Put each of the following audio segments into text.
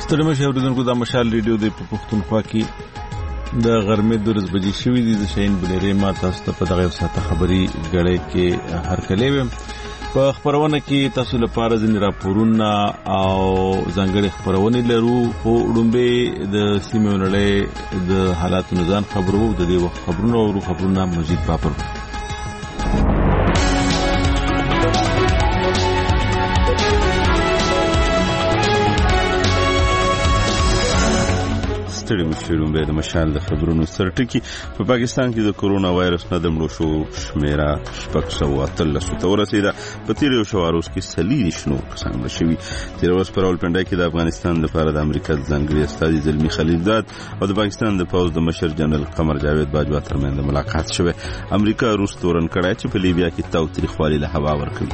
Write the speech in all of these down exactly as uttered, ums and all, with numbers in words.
ستړي مشه اوریدونکو د مشال ریډیو د پښتونخوا کې د غرمې د ورځ بجې شوې دي. د شاهین بلېرې ما تاسو ته په دغه یو ساعته خبري غړې کې هرکلی ویم. په خبرونه کې تاسو لپاره ځینې راپورونه او ځانګړي خبرونه لرو، خو وړاندې د سیمې ولړۍ د حالاتو ځان خبرو د دې وخت خبرونه او خبرونه مزید پاپر. ستړي مشرون به د مشال د خبرونو سرټکی په پاکستان کې د کورونا وایرس نه د مړو شو شمیره شپږ سوه اتلس ته ورسېده. په تیر یو شواروز کې سلیری شنو کسان شوي. تیر ورځ په راولپنډۍ کې د افغانستان لپاره د امریکا د ځانګړي استازي زلمی خلیلزاد او د پاکستان د پوځ د مشر جنرال قمر جاوید باجوا ترمنځ ملاقات شوه. امریکا روس تورن کړای چې په لیبیا کې تاوتریخوالي له هوا ورکوي.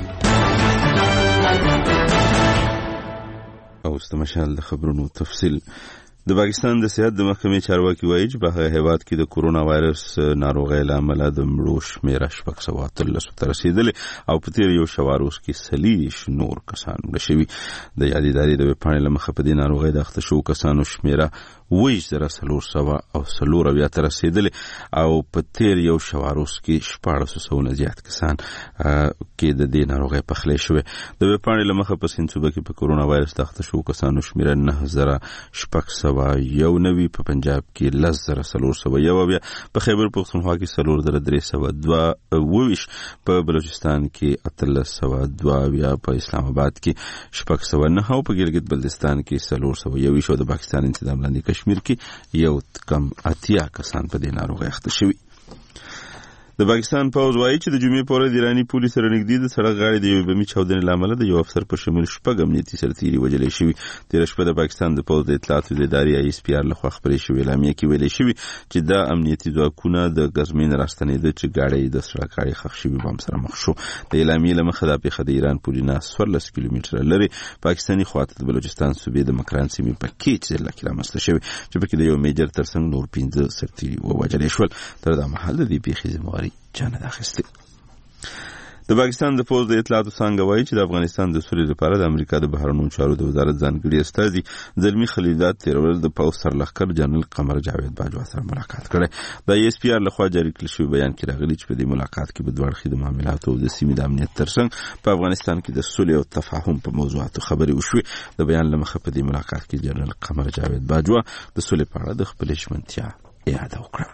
او ست مشال د خبرونو تفصیل. د پاکستان د صحت د محکمې چارواکي وایي چې په هغه هیواد کې د کورونا وایرس ناروغۍ له امله د مړو شمیره شپږ سوه اتلس ته رسېدلې او په تیر یو شواروز کې سلیریش نور کسان مړه شوي. د یادې ادارې د ویبپاڼې له مخې په دې ناروغۍ د اخته شوو کسانو شمیره ویش زره څلور سوه او څلور اویا ته رسېدلې او په تیر یو شواروز کې شپاړس سوه زیات کسان کې د دې ناروغۍ پخلی شوی. د ویبپاڼې له مخې په سیند صوبه کې په کورونا وایرس د اخته شوو کسانو شمیره نه زره شپږ سوه یو نوي، په پنجاب کې لس زره څلور سوه یو اویا، په خیبر پښتونخوا کې څلور زره درې سوه دوه اوویشت، په بلوچستان کې اتلس سوه دوه اویا، په اسلام آباد کې شپږ سوه نهه او په ګلګت بلتستان کې څلور سوه یوویشت او د پاکستان انسدام لاندې کشمیر کې یو کم اتیا کسان په دې ناروغۍ اخته شوي. د پاکستان پوځ وایي چې د جمعې په ورځ د ایراني پولې سره نږدې د سړک غاړې د یوې بمي چاودنې له امله د یو افسر په شمول شپږ امنیتي سرتیري وژلې شوي. تېره شپه د پاکستان د پوځ د اطلاعاتو د ادارې آی اس پي آر لخوا خپرې شوې اعلامیه کې ویلې شوي چې دا امنیتي ځواکونه د ګزمین راستنېده چې ګاډۍ د سړک غاړې ښخ شوي بم سره مخ شو. د اعلامیې له مخې دا پیښه د ایران پولې نه څوارلس کیلومتره لرې پاکستاني خواته د بلوچستان صوبې د مکران سیمې په کیچ ضلع کې رامنځته شوې چې پکې د یو میجر ترڅنګ نور پنځه سرتیري ووژل شول. تر دا مهال د دې پیښې ذمهواري چا نه ده اخیستې. د پاکستان د پوځ د اطلاعاتو څانګه وایي چې د افغانستان د سولې لپاره د امریکا د بهرنیو چارو د وزارت ځانګړي استازي زلمی خلیلزاد تېره ورځ د پوځ سرلښکر جنرال قمر جاوید باجوا سره ملاقات کړی. د ای اس پي آر لخوا جاري کړل شوي بیان کې راغلي چې په دې ملاقات کې به دوه اړخیزو معاملاتو او د سیمې د امنیت ترڅنګ په افغانستان کې د سولې او تفاهم په موضوعاتو خبرې وشوې. د بیان له مخې په دې ملاقات کې جنرال قمر جاوید باجوا د سولې په اړه د خپلې ژمنتیا یاده وکړه.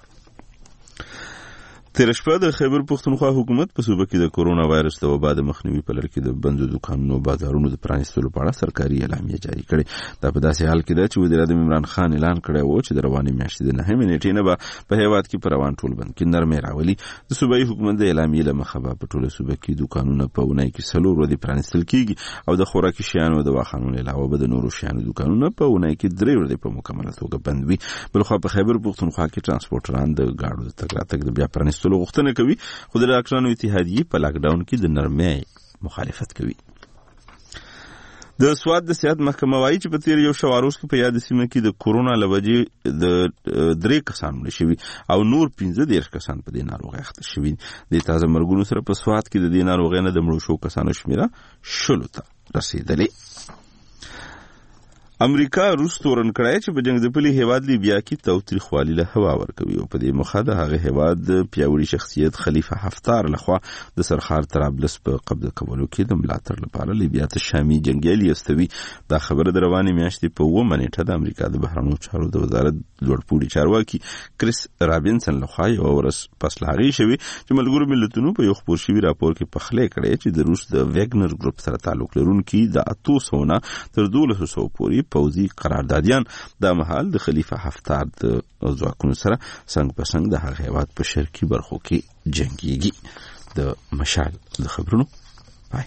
تېره شپه د خیبر پښتونخوا حکومت په صوبه کې د کورونا وایرس د وبا د مخنیوي په لړ کې د بندو دوکانونو او بازارونو د پرانیستلو په اړه سرکاري اعلامیه جاري کړې. دا په داسې حال کې ده چې وزیر اعظم عمران خان اعلان کړی و چې د روانې میاشتې د نهمې نیټې نه به په هیواد کې په روان ټول بند کې نرمۍ راولي. د صوبایي حکومت د اعلامیې له مخې به په ټوله صوبه کې دوکانونه په اونۍ کې څلور ورځې پرانیستل کېږي او د خوراکي شیانو او دواخانو علاوه به د نورو شیانو دوکانونه په اونۍ کې درې ورځې په مکمله توګه بند وي. بلخوا په خیبر پښتونخوا کې ترانسپورټران د ګاډو د تګ راتګ د بیا پرانیستلو غوښتنه کوي، خو د ډاکټرانو اتحادیې په لاک ډاون کې د نرمۍ مخالفت کوي. د سواد د صحت محکمه وایي چې په تیر یو شواروز کې په یاد سیمه کې د کورونا له وجې د درې کسان مړه شوي او نور پنځه دېرش کسان په دې ناروغۍ اخته شوي. د تازه مرګونو سره په سواد کې د دې ناروغۍ نه د مړو شوو کسانو شمیره شلو ته رسېدلې. امریکا روس تورن کړای چې په جنگ ځپلي هیواد لیبیا کې تاوتریخوالي له هوا ورکوي او په دې موخه د هغه هیواد پیاوړي شخصیت خلیفه حفتار لخوا د سرخار طرابلس په قبضه کولو کې د ملاتړ لپاره لیبیا ته شامي جنګیالي استوي. دا خبره د روانې میاشتې په اوومه نیټه د امریکا د بهرنیو چارو د وزارت لوړپوړي چارواکي کریس رابینسن لخوا یوه ورځ پس له هغې شوې چې ملګرو ملتونو په یو خپور شوي راپور کې پخلی کړی چې د روس د ویګنر ګروپ سره تعلق لرونکي د اتو سوه نه تر دولسو سوو پورې پوځي قراردادیان دا مهال د خلیفه حفتار د ځواکونو سره څنګ په څنګ د هغه هیواد په شرقي برخو کې جنګیږي. د مشال د خبرونو پای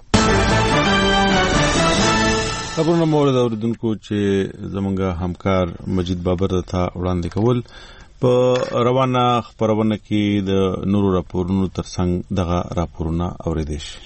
خبرونه مورد اوریدونکو چې زمونږ همکار مجید بابر ته وړاندې کول په روانه خبرونه کې د نورو راپورونو ترڅنګ دغه راپورونه اوریدل شي.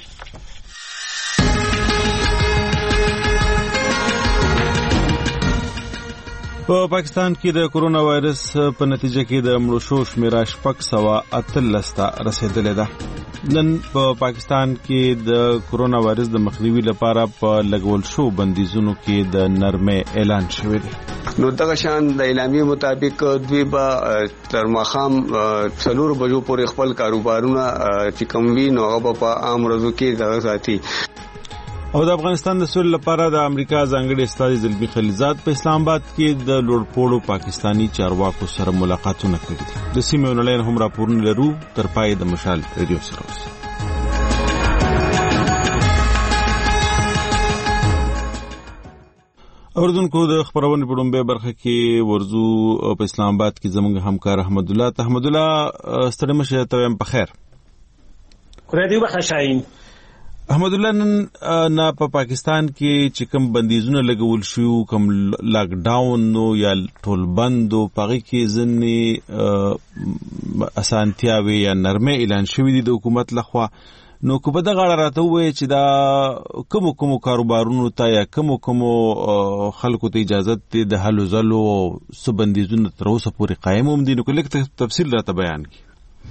په پاکستان کې د کورونا وایرس په نتیجه کې د مړو شو شمیره شپږ سوه اتلس ته رسیدلې ده. نن په پاکستان کې د کورونا وایرس د مخنیوي لپاره په لګول شو بندیزونو کې د نرمۍ اعلان شوی دی. نو دغه شان د اعلامیې مطابق دوی به تر ماښام څلور بجو پورې خپل کاروبارونه چې کوم وي نو هغه په عام ورځو کې دغه ساتي. او د افغانستان د سولې لپاره د امریکا ځانګړي استازي زلمی خلیلزاد په اسلام آباد کې د لوړپوړو پاکستانی چارواکو سره ملاقاتونه کړي دي. د سیمې اونلاین هم راپورونه لرو. تر پای د مشال ریډیو سره اوسئ. اوردونکو د خبرونې په لومړۍ برخه کې ورزو په اسلام آباد کې زموږ همکار احمد الله احمد الله ستړي مشه ته هم په خیر. ریډیو بخښاین احمد الله نن نه په پا پاکستان کې چې کوم بندیزونه لګول شو کوم لاک ډاون نو یا ټول بندو پغې کې ځنې اسانتیاوي یا نرمه اعلان شوې دي د حکومت لخوا. نو کو په دغه اړه راته وایي چې دا کوم کوم کاروبارونو ته یا کوم کوم خلکو ته اجازه دي د هلو ځلو سو بندیزونه تر اوسه پورې قائم هم دي. نو کله تفصیل راته بیان کړي.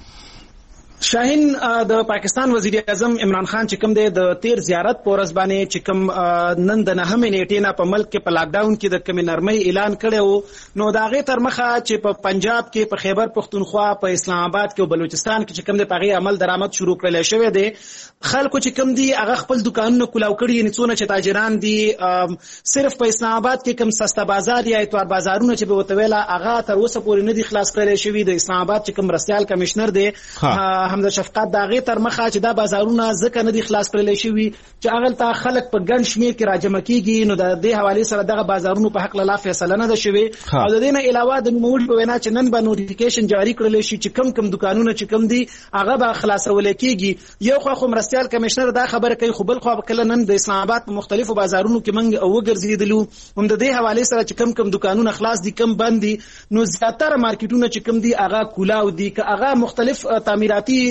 شاهین د پاکستان وزیر اعظم عمران خان چې کوم د تیر زیارت پورس باندې چې کوم نن د نهمې نیټې نه په ملک کې په لاک ډاون کې د کمی نرمۍ اعلان کړو نو دا غي تر مخه چې په پنجاب کې په خیبر پختونخوا په اسلام آباد کې او بلوچستان کې چې کوم د پغې عمل درآمد شروع کړل شوی دی. خلکو چې کوم دي هغه خپل دکانونه کولاو کړي یعنی څونه چې تاجران دي صرف په اسلام آباد کې کوم سستا بازار یا اتوار بازارونه چې به وتویلا هغه تر اوسه پورې نه دي خلاص کړل شوی. د اسلام آباد چې کوم رسیال کمشنر دی حمزه شفقت داغه تر مخه چې دا بازارونه ځکه نه دي خلاص کړل شوی چې اغل تا خلک په ګڼ شمیر کې راجمع کیږي. نو د دې حواله سره دغه بازارونو په حق لا فیصله نه ده شوی. او د دې نه علاوه د نوموړ په وینا چې نن به نوټیفیکیشن جاری کړل شي چې کم کم دکانونه چې کم دي هغه به خلاصول کیږي. یو خو خو مرستيال کمشنر دا خبره کوي خو بل خو کله نن د اسلام آباد په مختلفو بازارونو کې منګ او وګرځیدلو هم د دې حواله سره چې کم کم دکانونه خلاص دي کم بند دي. نو زیاتره مارکیټونه چې کم دي هغه کولاو دي که هغه مختلف تعمیراتی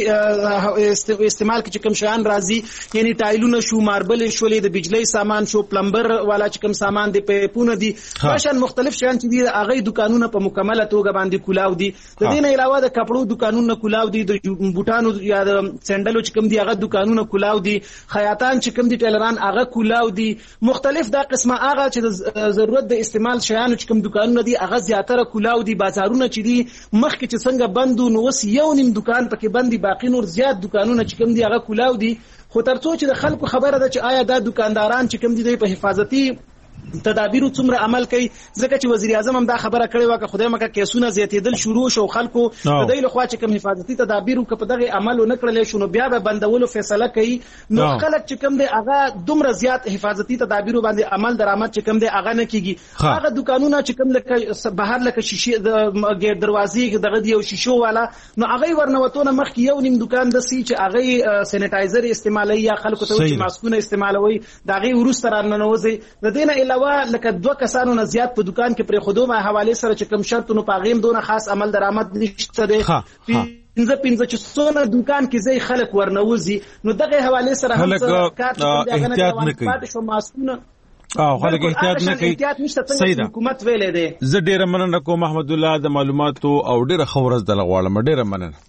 استعمال کې چې کوم شیان راځي یعنی ټایلونه شو ماربل شولې د بجلی سامان شو پلمبر والا چې کوم سامان دی پیپونه دي فاشن مختلف شیان چې دي هغه دکانونه په مکمله توګه باندې کولاو دي. د دې نه علاوه د کپړو دکانونه کولاو دي د بوټانو یا د سندلو چې کوم دي هغه دکانونه کولاو دي. خیاطان چې کوم دي ټیلران هغه کولاو دي. مختلف دا قسمه هغه چې د ضرورت د استعمال شیان چې کوم دکانونه دي هغه زیاتره کولاو دي. بازارونه چې دي مخکې چې څنګه بندو نو وس یو نیم دکان پکې بندي باقی نور زیات دکانونه چې کوم دي هغه کولاو دي. خو ترڅو چې د خلکو خبره ده چې آیا دا دکانداران چې کوم دي په حفاظتي تدابیر څومره عمل کوي ځکه چې وزیر اعظم هم دا خبره کړې و چې خدای مکه کیسونه زیاتېدل شروع شو خلکو د دې لخوا چې کوم حفاظتي تدابیر او په دغه عمل نه کړل شو نو بیا به بندولو فیصله کوي. نو خلک چې کوم دي هغه دومره زیات حفاظتي تدابیر باندې عمل درآمد چې کوم دي هغه نه کیږي. هغه دکانونه چې کوم لکه بهر لکه شیشه د ګیر دروازې دغه دی او شیشو والا نو هغه ورنوتونه مخ کې یو نیم دکان د سی چې هغه سینیټایزر استعمالوي یا خلکو ته چې ماسکونه استعمالوي دغه ورسته راننوځي. د دې نه علاوه لکه دوه کسانو نه زیات په دکان کې پر خودو ما حواله سره چې کوم شرطونو پاغیم دونه خاص عمل درآمد نشته دی. پنځه پنځه چې څونه دکان کې زی خلک ورنوځي نو دغه حواله سره هم کار احتیاط نه کوي. پاتې شو ماسکونه او خلک احتیاط نه کوي. صحیح حکومت ویلې دی. زه ډیره مننه کوم محمد الله د معلوماتو او ډیره خورز د لغواړم. ډیره مننه.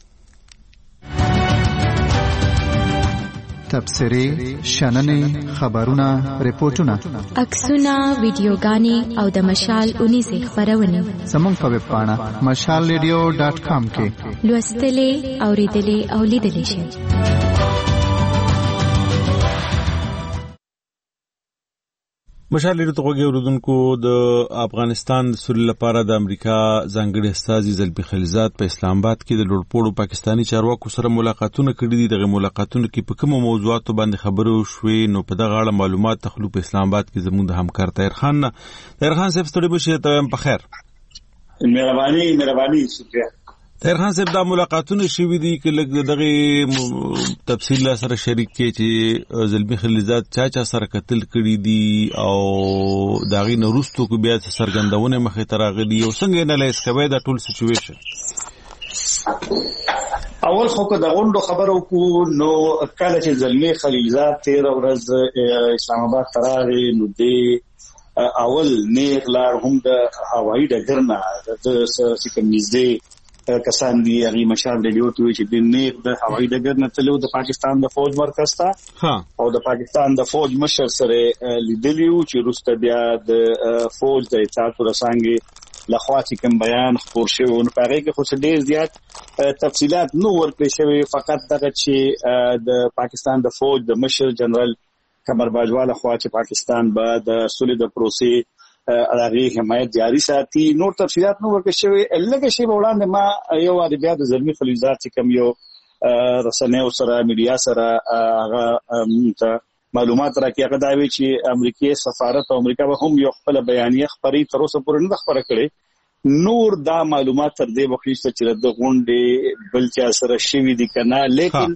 تبصرې شننې خبرونه ریپورتونه عکسونه ویډیوګانې او د مشال اونیزه خبرونه زموږ په ویب پاڼه مشال ریډیو ډاټ کام کې لوستلې اوریدلې او لیدلې شئ. مشال ریډیو ته غوږی اوریدونکو د افغانستان د سولې لپاره د امریکا ځانګړي استازي زلمی خلیلزاد په اسلام آباد کې د لوړپوړو پاکستانی چارواکو سره ملاقاتونه کړي دي. دغه ملاقاتونو کې په کومو موضوعاتو باندې خبرې وشوې نو په دغه اړه معلومات تخلو په اسلام آباد کې زموږ د همکار طاهر خان نه. طاهر خان صاحب ستړي بشئ ته په خیر. مهرباني مهرباني شکریہ. طاهر خان صاحب دا ملاقاتونه شوي دي که لږ دغه تفصیل سره شریک کې چې زلمی خلیلزاد چا چا سره کتل کړي دي او دا غي نه وروسته کو بیا څرګندونه مخې ته راغلي او څنګه انالایز کوي دا ټول سچويشن. اول خو که د غونډو خبرو کو نو کله چې زلمی خلیلزاد تیر ورځ اسلام آباد تراغي نو دی اول نیغ لار هم د هوایي ډګر نه د سکم نږدې کسان دي هغه مشال ریډیو ته چې د نیغ د هوایي ډګر نه تلو د پاکستان د فوج مرکز ته او د پاکستان د فوج مشر سره لیدلیو چې روسته بیا د فوج د اطلاعات رسانګي لخوا چې کوم بیان خبر شوی او په هغه کې خو څه ډیر زیات تفصيلات نو ورکړي شوی فقط دغه چې د پاکستان د فوج د مشر جنرال قمر باجوال خوا چې پاکستان به د صلح د پروسې هغه حمایت جاری ساتي نور تفصيلات نو ورکړي شوی لکه شی وړاندې ما یو واری بیا د زلمی خلیزات چې کوم یو رسنیو سره میډیا سره هغه معلومات راکې هغه دا وی چې امریکای سفارت او امریکا به هم یو خپل بیانیه خبري تر اوسه پورې نه خبره کړې نور دا معلومات تر دې وخت چې د غونډې بل چا سره شوی دي کنه لیکن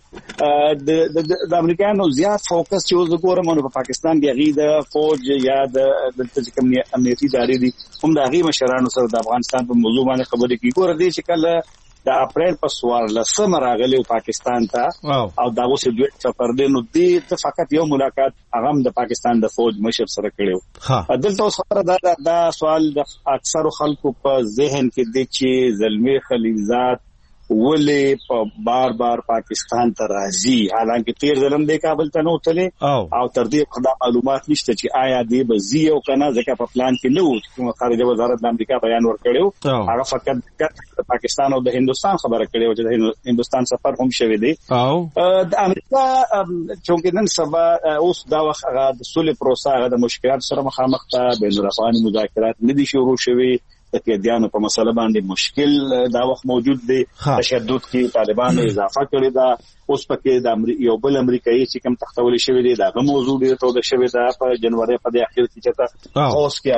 د د امریکایانو زیات فوکس چې اوس وګورم نو په پاکستان کې غي د فوج یا د د کوم امنیتي ادارې دي هم د غي مشرانو سره د افغانستان په موضوع باندې خبرې کوي ګور دي چې کله د اپریل په سوار لسم راغلی پاکستان ته او دا اوس دوی سفر دی نو دې ته فقط یو ملاقات هغه د پاکستان د فوج مشر سره کړو دلته اوس خبره دا دا سوال د اکثر خلکو په ذهن کې دی چې زلمی خلیزات ولې په بار بار پاکستان ته راځي حالانکه تیر ځلم د کابل ته نو تلې او تر دې خدا معلومات نشته چې آیا دې بزی او کنه ځکه په پلان کې نه و چې خارجه وزارت د امریکا بیان ورکړو هغه فقط پاکستان او د هندستان خبره کړې و چې د هندستان سفر هم شوی دی او د امریکا چې نن سبا اوس دا وخت هغه د صلح پروسه هغه د مشکلات سره مخامخ ته بین الافغاني مذاکرات نه دي شروع شوي د کېدیانو په مسله باندې مشکل دا وخت موجود دی تشدد کې طالبان اضافه کړی دا اوس پکې د امریکا یو بل امریکایي چې کوم تختول شوی دی دا موضوع دی ته د شوی دا په جنوري په د اخر کې چې اوس کې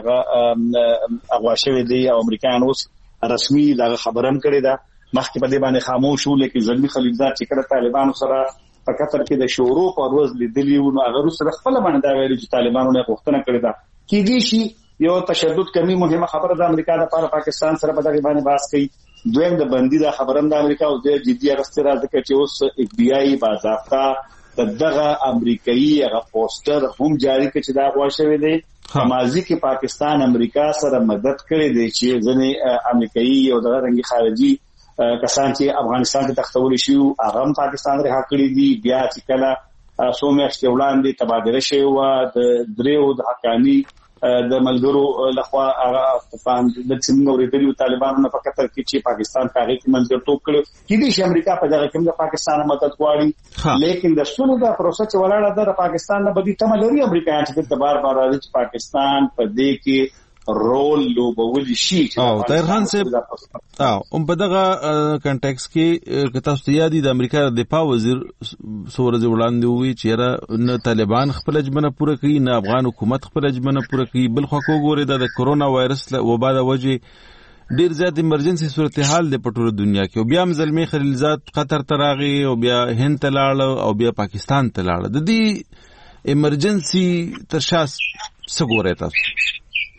هغه هغه شوی دی او امریکایان اوس رسمي دا خبرم کړی دا مخکې په دې باندې خاموش وو لیکن زلمی خلیزات چې کړه طالبانو سره په قطر کې د شورو په ورځ لیدلی و نو هغه سره خپل باندې دا ویل چې طالبانو نه غوښتنه کړې ده کېږي شي یو تشدد کمی مهمه خبره د امریکا لپاره پاکستان سره په دغه باندې بحث کوي دویم د بندي د خبرم د امریکا او د جدي اغستې راځي چې اوس اف بی آی باضابطه دغه امریکایي هغه پوسټر هم جاری کړي چې دا غواړي دی ماضي کې پاکستان امریکا سره مدد کړې دی چې ځنې امریکایي او دغه رنګي خارجي کسان چې افغانستان ته تختول شي هغه پاکستان رها کړی دي بیا چې کله سومیاشتې وړاندې تبادله شوی و د دریو د حقانی د ملګرو لخوا هغه په د څنګه ورېدلی طالبانو نه فقط تر کې چې پاکستان هغه کې منځګړیتوب کړو کې دي چې امریکا په دغه کې د پاکستان مدد غواړي لیکن د څونو د پروسه چې ولاړه د پاکستان نه بدی تمه لري امریکا چې د بار بار راځي چې پاکستان په دې کې رول لوبول شي او طاهر خان صاحب او هم په دغه کنټیکس کې که تاسو ته یادي د امریکا د دفاع وزیر سورج وړاندې وی چې را نه طالبان خپل اجمنه پوره کوي نه افغان حکومت خپل اجمنه پوره کوي بل خو کوګوري د کرونا وایرس وبا د وجه ډیر زیات ایمرجنسي صورتحال د پټوره دنیا کې او بیا هم زلمی خلیلزاد قطر ته راغی او بیا هند ته لاړ او بیا پاکستان ته لاړ د دې ایمرجنسي تر شاس څه ګوري تاسو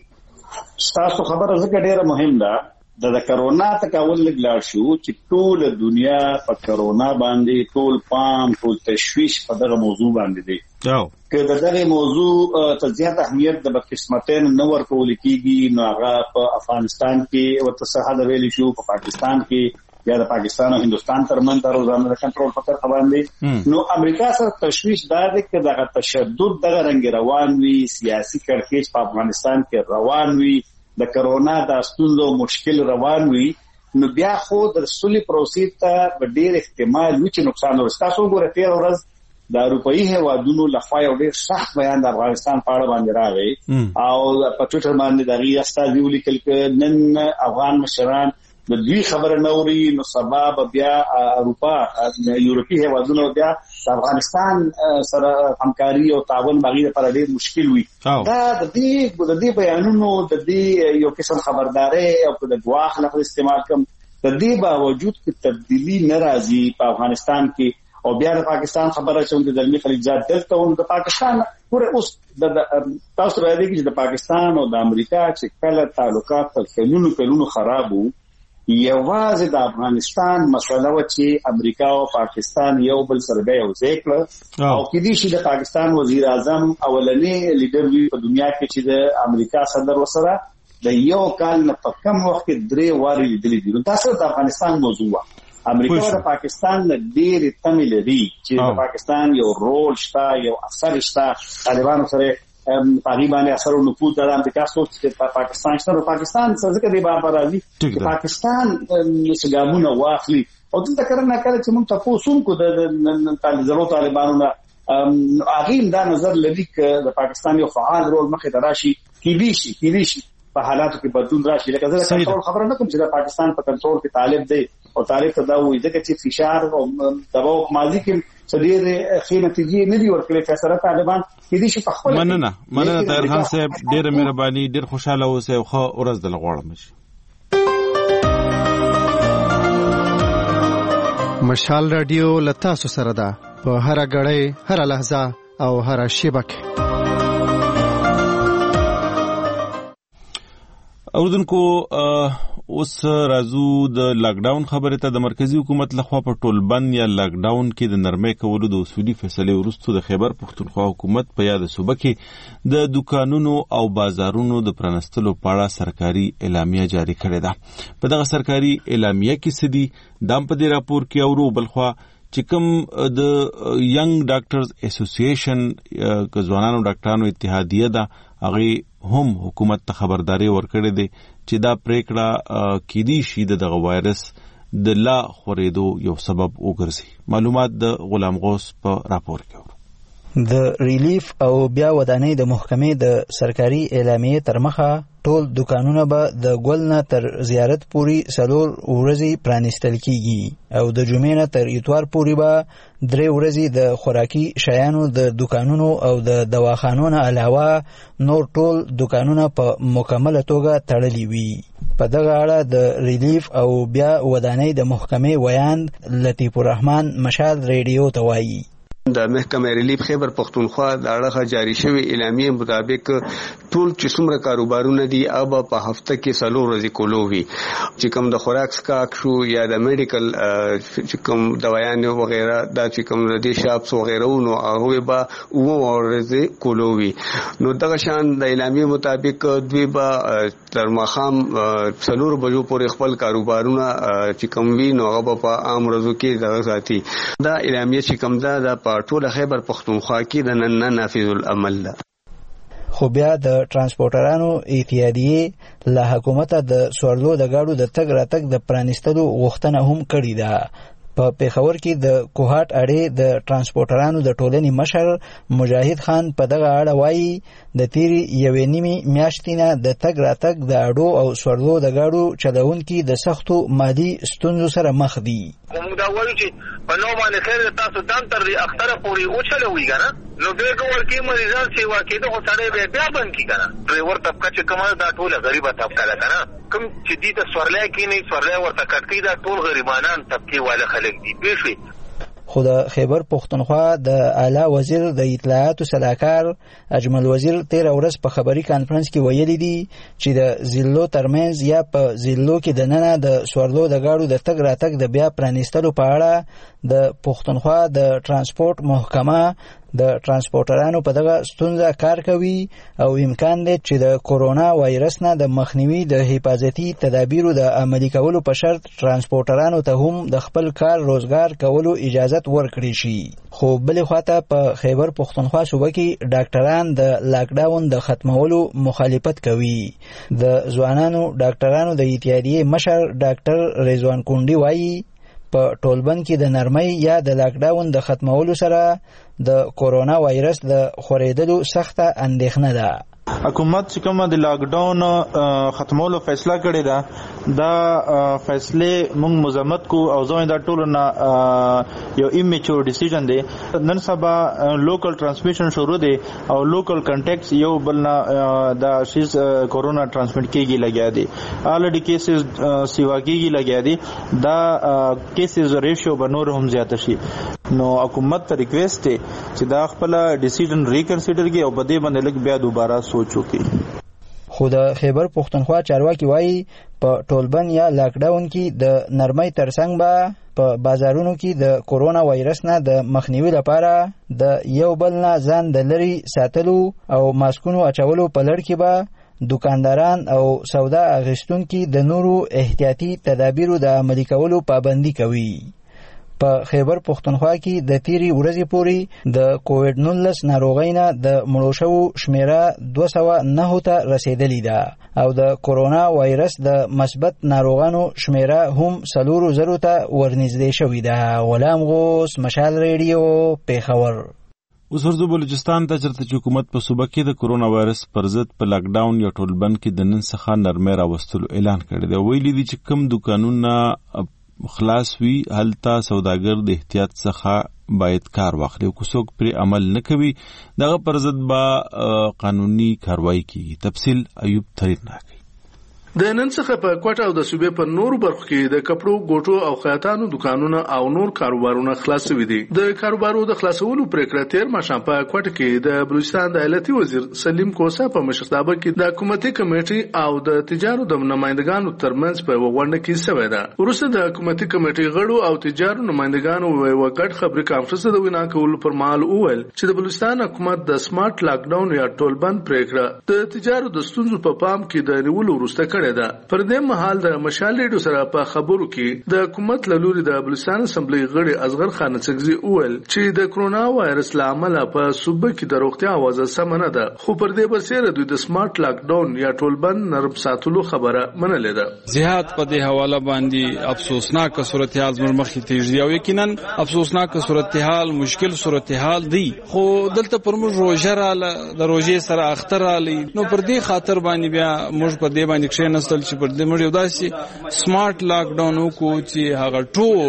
تاسو خبره زکه ډیره مهم ده د کرونا تکول لګلار شو چې ټول دنیا په کرونا باندې ټول پام ټول تشویش په دغه موضوع باندې دی او که دغه موضوع ته زیات اهمیت د بقسمتین نو ورکول کیږي نو هغه په افغانستان کې او تصحه د ویل شو په پاکستان کې یا د پاکستان او هندستان ترمن تر روزانه د کنټرول په تر باندې نو امریکا سره تشویش دا دی چې دغه تشدد دغه رنګ روان وي سیاسي کړکېچ په افغانستان کې روان وي د کرونا د ستونزو مشکل روان وي نو بیا خو د صلح پروسې ته ډېر احتمال وي چې نقصان ورسي تاسو ګورئ تیر ورځ د اروپאי هوادونو لخوا یو ډېر سخت بیان د افغانستان په اړه باندې راغی او په ټویټر باندې د غي استاد ولیکل چې نن افغان مشران د دوی خبره نوري نو سبب بیا اروپا یورپی هوادونو بیا د افغانستان سره همکاري او تعاون باغې لپاره ډېر مشکل وي دا د دې د دې بیانونو د دې یو قسم خبرداري او د ګواښ لپاره استعمال کوم د دې باوجود چې تبدیلی ناراضي په افغانستان کې او بیا د پاکستان خبره چې د زلمی خلیلزاد دلته او د پاکستان پورې اوس د تاسو راځي چې د پاکستان او د امریکا چې کله تعلقات په کلونو کلونو خراب وو یوازې د افغانستان مسله و چې امریکا او پاکستان یو بل سره یو ځای کړ او کې دي چې د پاکستان وزیر اعظم اولنی لیډر وی په دنیا کې چې د امریکا صدر وسره د یو کال نه په کم وخت کې درې واري لیدلې دي. تاسو د افغانستان موضوع امریکا او د پاکستان د ډېر تمل لري چې د پاکستان یو رول شته یو اثر شته طالبانو سره تقریبا اثر او نفوذ د امریکا سوچ چې پاکستان شته پاکستان څنګه دی بار بار راځي چې پاکستان څنګهونه واخلي او دلته کړنه کړي چې موږ تاسو کو د طالبانو طالبانو نه اغیم دا نظر لري چې د پاکستان یو فعال رول مخې ته راشي کیدی شي کیدی شي په حالاتو کې بدلون راشي. لکه زه کنټرول خبره نه کوم چې د پاکستان په کنټرول کې طالب دی او طالب ته دا وایي ځکه چې فشار او دباو ماضي کې صدیر خې نتیجې نه دی ورکړي فیصله طالبان کیدی شي په خپل مننه مننه طاهر خان صاحب ډېر مهرباني ډېر خوشاله اوسئ خو ورځ د لغواړم شي. مشال رادیو لتا سره ده په هر غړې هر لحظه او هر شبکه. اوردونکو اوس راځو د لاک ډاون خبره ته. د مرکزی حکومت لخوا په ټولبند یا لاک ډاون کې د نرمۍ کولو د اصولي فیصلې وروسته د خیبر پښتونخوا حکومت په یاد صوبه کې د دکانونو او بازارونو د پرانستلو په اړه سرکاري اعلامیه جاری کړې ده. په دغه سرکاري اعلامیه کې سدي دام په دې راپور کې اورو بلخوا چې کوم د ینګ ډاکټرز اسوسییشن که ځوانانو ډاکټرانو اتحادیه ده هغه هم حکومت ته خبرداري ورکړې ده چې دا پریکړه کیدی شي د دغه وایرس د لا خورېدو یو سبب وګرځي. معلومات د غلام غوث په راپور کې. د ریلیف او بیا ودانۍ د محکمې د سرکاري اعلامیې تر مخه ټول دکانونه به د ګل نه تر زیارت پوری سلور ورځې پرانیستل کیږي او د جمعې نه تر اتوار پوری به درې ورځې د خوراکي شیانو د دکانونو او د دواخانو نه علاوه نور ټول دکانونه په مکمله توګه تړلي وي. په دغه اړه د ریلیف او بیا ودانۍ د محکمې ویاند لطیف الرحمن مشال ریډیو ته وایي. د محکمه ریلیف خیبر پښتونخوا د اړه جاری شوی اعلامیه مطابق ټول چې څومره کاروبارونه دي هغه په هفته کې څلور ورځې کولو وي چې کوم د خوراک سکاک شو یا د میډیکل چې کوم دوايانې وغیرہ دا چې کوم د شاپس وغیرہ نو هغه به وو ورځې کولو وي. نو دغه شان د اعلامیه مطابق دوی به تر ماښام څلور بجو پورې خپل کاروبارونه چې کوم وي نو هغه په عام ورځو کې دغه ساتي. دا اعلامیه چې کوم ده د ټول خیبر پښتونخوا کې د نن نافذ العمل ده. خو بیا د ترانسپورټرانو اتحادیې له حکومت د سوړلو د گاډو د تګ راتګ د پرانیستلو غوښتنه هم کړې ده. په پیښور کې د کوهاټ اړې د ترانسپورټرانو د ټولنې مشر مجاهد خان په دغه اړه وایي د تیری یوې نیمې میاشتې نه د تګ راتګ د اډو او سوړلو د گاډو چلونکي د سختو مادي ستونزو سره مخ دي. موږ دا وایو چې په نو باندې خیر تاسو دم تر دې اختره پوری او چلوي کنه نو دغه ورکی مریضان سیوا کېده خو سړی به بیا بند کی کنه ډرایور طبقه چې کومه دا ټول غریبه طبقه ده کنه کوم چې دې د سورلای کې نه سورلای ورته کټکی دا ټول غریبانان طبقه والا خلک دي پېښوي. خو د خیبر پښتونخوا د اعلی وزیر د اطلاعات سلاکار اجمل وزیر تیر ورځ په خبري کانفرنس کې ویلي دي چې د زیلو ترمنځ یا په زیلو کې د ننه د سوړلو د گاډو د تګ راتګ د بیا پرانیستلو په اړه د پښتونخوا د ترانسپورت محکمه د ترانسپورټرانو په دغه ستونزه کار کوي او امکان دی چې د کورونا وایرس نه د مخنیوي د حفاظتي تدابیرو د عملي کولو په شرط ترانسپورټرانو ته هم د خپل کار روزګار کولو اجازه ورکړي شي. خو بل خواته په خیبر پښتونخوا صوبه کې ډاکټران د لاک ډاون د ختمولو مخالفت کوي. د ځوانانو ډاکټرانو د اتحادیې مشر ډاکټر رضوان کونډي وایي په ټولبند کې د نرمۍ یا د لاک ډاون د ختمولو سره د کورونا وایرس د خورېدلو سخته اندېښنه ده. حکومت چې کومه د لاک ډاون ختمولو فیصله کړې ده دا فیصله موږ مزمت کو او ځوان دا ټول نه یو ایمیچور ډیسیژن دی. نن سبا لوکل ترانسمیشن شروع دی او لوکل کنټیکټس یو بل نه دا شیز کورونا ترانسمیټ کیږي لګیا دی. الریډي کیسز سیوا کیږي لګیا دی. دا کیسز ریشیو به نور هم زیات شي. نو حکومت ته ریکویسټ دی چې دا خپل ډیسیژن ریکنسیډر کړي او په دې باندې لږ بیا دوباره سوچ وکړي. خو د خیبر پښتونخوا چارواکي وایي په ټولبند یا لاکډاون کې د نرمۍ ترڅنګ به په بازارونو کې د کورونا وایرس نه د مخنیوي لپاره د یو بل نه ځان د لري ساتلو او ماسکونو اچولو په لړ کې به دکانداران او سودا اخیستونکي د نورو احتیاطي تدابیرو د عملي کولو پابندي کوي. په خیبر پښتونخوا کې د تیری ورځې پورې د کووډ نولس ناروغۍ نه د مړو شوو شمیره دوه سوه نهو ته رسیدلې ده او د کورونا وایرس د مثبت ناروغانو شمیره هم څلورو زرو ته ورنږدې شوې ده. غلام غوث، مشال ریډیو، پیښور. اوس ورځو بلوچستان ته چرته چې حکومت په صوبه کې د کورونا وایرس پر ضد په لاکډاون یا ټولبند کې د نن څخه نرمۍ راوستلو اعلان کړی دی. ویلي دي چې کوم دوکانونه خلاص وي هلته سوداګر د احتیاط څخه باید کار واخلي او که څوک پرې عمل نه کوي دغه پر ضد به قانوني کاروایی کیږي. تفصیل ایوب ترین راکوي. د نن څخه په کوټه او د صوبې په نورو برخو کې د کپړو، ګوټو او خیاطانو دکانونه او نور کاروبارونه خلاص شوي دي. د کاروبارو د خلاصولو پریکړه تیر ماښام په کوټه کې د بلوچستان د ایالتي وزیر سلیم کوسه په مشرتابه کې د حکومتي کمیټې او د تجارو د نمائندګانو ترمنځ په غونډه کې شوې ده. وروسته د حکومتي کمیټې غړو او تجارو نمائندګانو یو ګډ خبري کانفرنس د وینا کولو پر مهال وویل چې د بلوچستان حکومت د سمارټ لاکډاون یا ټولبند پریکړه د تجارو د ستونزو په پام کې د نیولو وروسته کړې ده. پر دې مهال د مشال ریډیو سره په خبرو کې د حکومت له لوري د بلوچستان اسمبلی غړي اصغر خان څګزي وویل چې د کرونا وایرس له امله په صوبه کې د روغتیا اوازه سم نه ده، خو پر دې برسره دوی د سمارټ لاکډاون یا ټولبند نرم ساتلو خبره منلې ده. زیات په دې حواله باندې افسوسناک صورتحال زموږ مخې ته دی او یقینا افسوسناک صورتحال مشکل صورتحال دی، خو دلته پر موږ روزه رااله د روزې سره اختر راالی نو پر دې خاطر باندې بیا موږ په دې باندې کښې نستل چې پر دې موږ یو داسې سمارټ لاکډاون وکړو چې هغه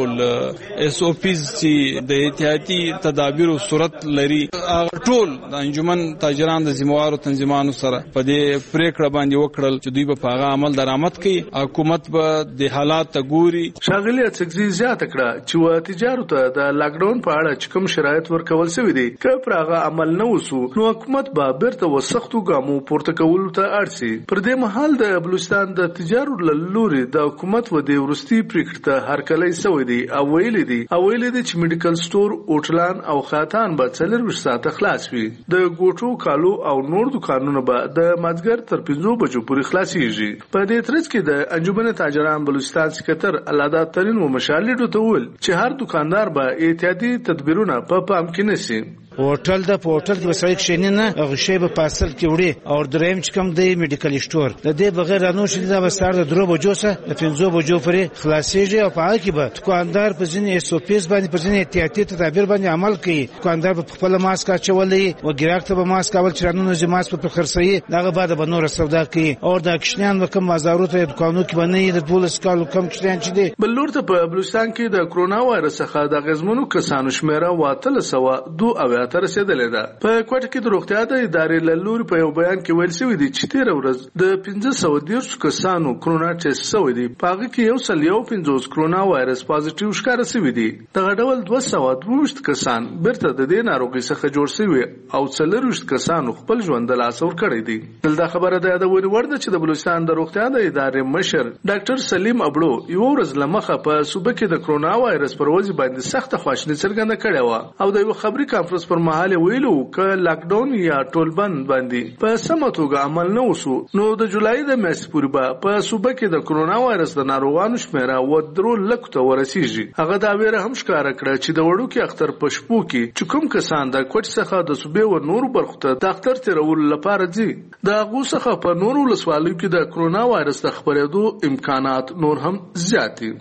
ټول ایس او پیز چې د احتیاطي تدابیرو صورت لري هغه ټول د انجمن تاجران د ذمہوارو تنظیمانو سره په دې پریکړه باندې وکړل چې دوی به په هغه عمل درآمد کوي. حکومت به د حالات ته ګوري. ښاغلي څګزي زیاته کړه چې و تجارو ته د لاکډاون په اړه چې کوم شرایط ورکول شوي دي که پر هغه عمل نه وسو نو حکومت به بیرته وسختو ګامو پورته کولو ته اړ شي. پر دې مهال د بلوچستان د تجارو لوري د حکومت و د ورستي پریکړه ته هرکلی سوی دی او ویلي دي او ویلي دي چې میډیکل سٹور، اوټلان او خاتان به څلور ساعته خلاص وي. د ګوټو، کالو او نور دکانونه به د مازګر تر پنځو بجو پورې خلاصيږي. په دې ترڅ کې د انجمن تاجران بلوچستان سکتر الله ترین و مشالډو ته ویل چې هر دکاندار به احتیاطي تدبیرونه په پام کې نیسي. هوټل د هوټل کې وسایل کښینې نه هغه شی به پاسل کې وړي او دریم چې کوم دی میډیکل سٹور د دې بغیر رانو چې دا به سار د درو بجو سره د پنځو بجو پورې خلاصيږي او په هغه کې به دکاندار په ځینې ایس او پیز باندې په ځینې احتیاطي تدابیر باندې عمل کوي. دکاندار په خپل ماسک اچولي او ګراک ته به ماسک اول چې رانو نه ماسک په خرڅي دغه بعد به نور سودا کوي او د کښنیان وکم مازارو ته دکانو کې باندې د ټول سکالو کم کښنیان چې دي. بل لور ته په بلوچستان کې د کرونا وایرس څخه د غزمنو کسانو شمیره واته سوا دوه اویا تر رسیدلې ده. په کوټه کې د روغتیا د ادارې له لوري په یو بیان کې ویل شوی دی چې تیر ورځ د پنځه سوه دېرش کسانو کرونا ټیسټ شوی دی. په هغه کې یو سل یو پنځوس کرونا وایرس پازیټیو ښکاره شوي دي. دغه ډول دوه سوه دوه ویشت کسان بیرته د دې ناروغۍ څخه جوړ شوي او څلور ویشت کسانو خپل ژوند د لاسه ورکړی دی. دلته خبره د یادونې وړ ده چې د بلوچستان د روغتیا د ادارې مشر ډاکټر سلیم ابړو یو ورځ له مخه په صوبه کې د کرونا وایرس پر وضع باندې سخته خواشیني څرګنده کړې وه او د یو خبري کانفرنس پر مهال ویلو که لاکډاون یا ټولبند باندې په سمه توګه عمل نه وسو نو د جولای د میاشتې پورې به په صوبه کې د کرونا وایرس د ناروغانو شمیره و درو لکو ته ورسیږي. هغه دا ویره هم ښکاره کړه چې د وړوکي اختر په شپو کې چې کوم کسان د کوټ څخه د صوبې و نورو برخو ته د اختر تیرولو لپاره ځي د هغو څخه په نورو ولسوالیو کې د کرونا وایرس د خپرېدو امکانات نور هم زیات دي.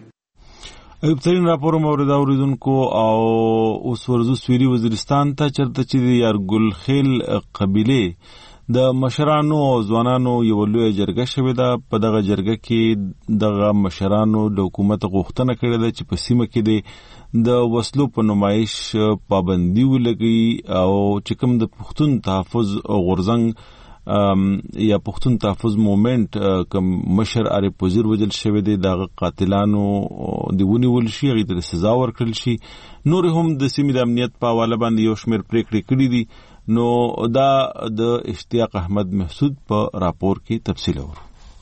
ایوب ترین راپور مورد اوریدونکو او اوس ورځو سویری وزیرستان ته چرته چې د یارګل خیل قبیله د مشرانو او ځوانانو یو لوی جرګه شوې ده. په دغه جرګه کې دغه مشرانو د حکومت غوښتنه کړې ده چې په سیمه کې د د وسلو په نمایش پابندي ولګي او چې کوم د پښتون تحفظ غورځنګ یا پښتون تحفظ موومنټ کوم مشر عارف وزیر وجل شوی دی دغه قاتلانو دی ونیول شي هغه ته سزا ورکړل شي. نور هم د سیمې د امنیت په حواله باندې یو شمېر پریکړې کړې دي. نو دا د اشتیاق احمد محسود په راپور کې تفصیل ورو.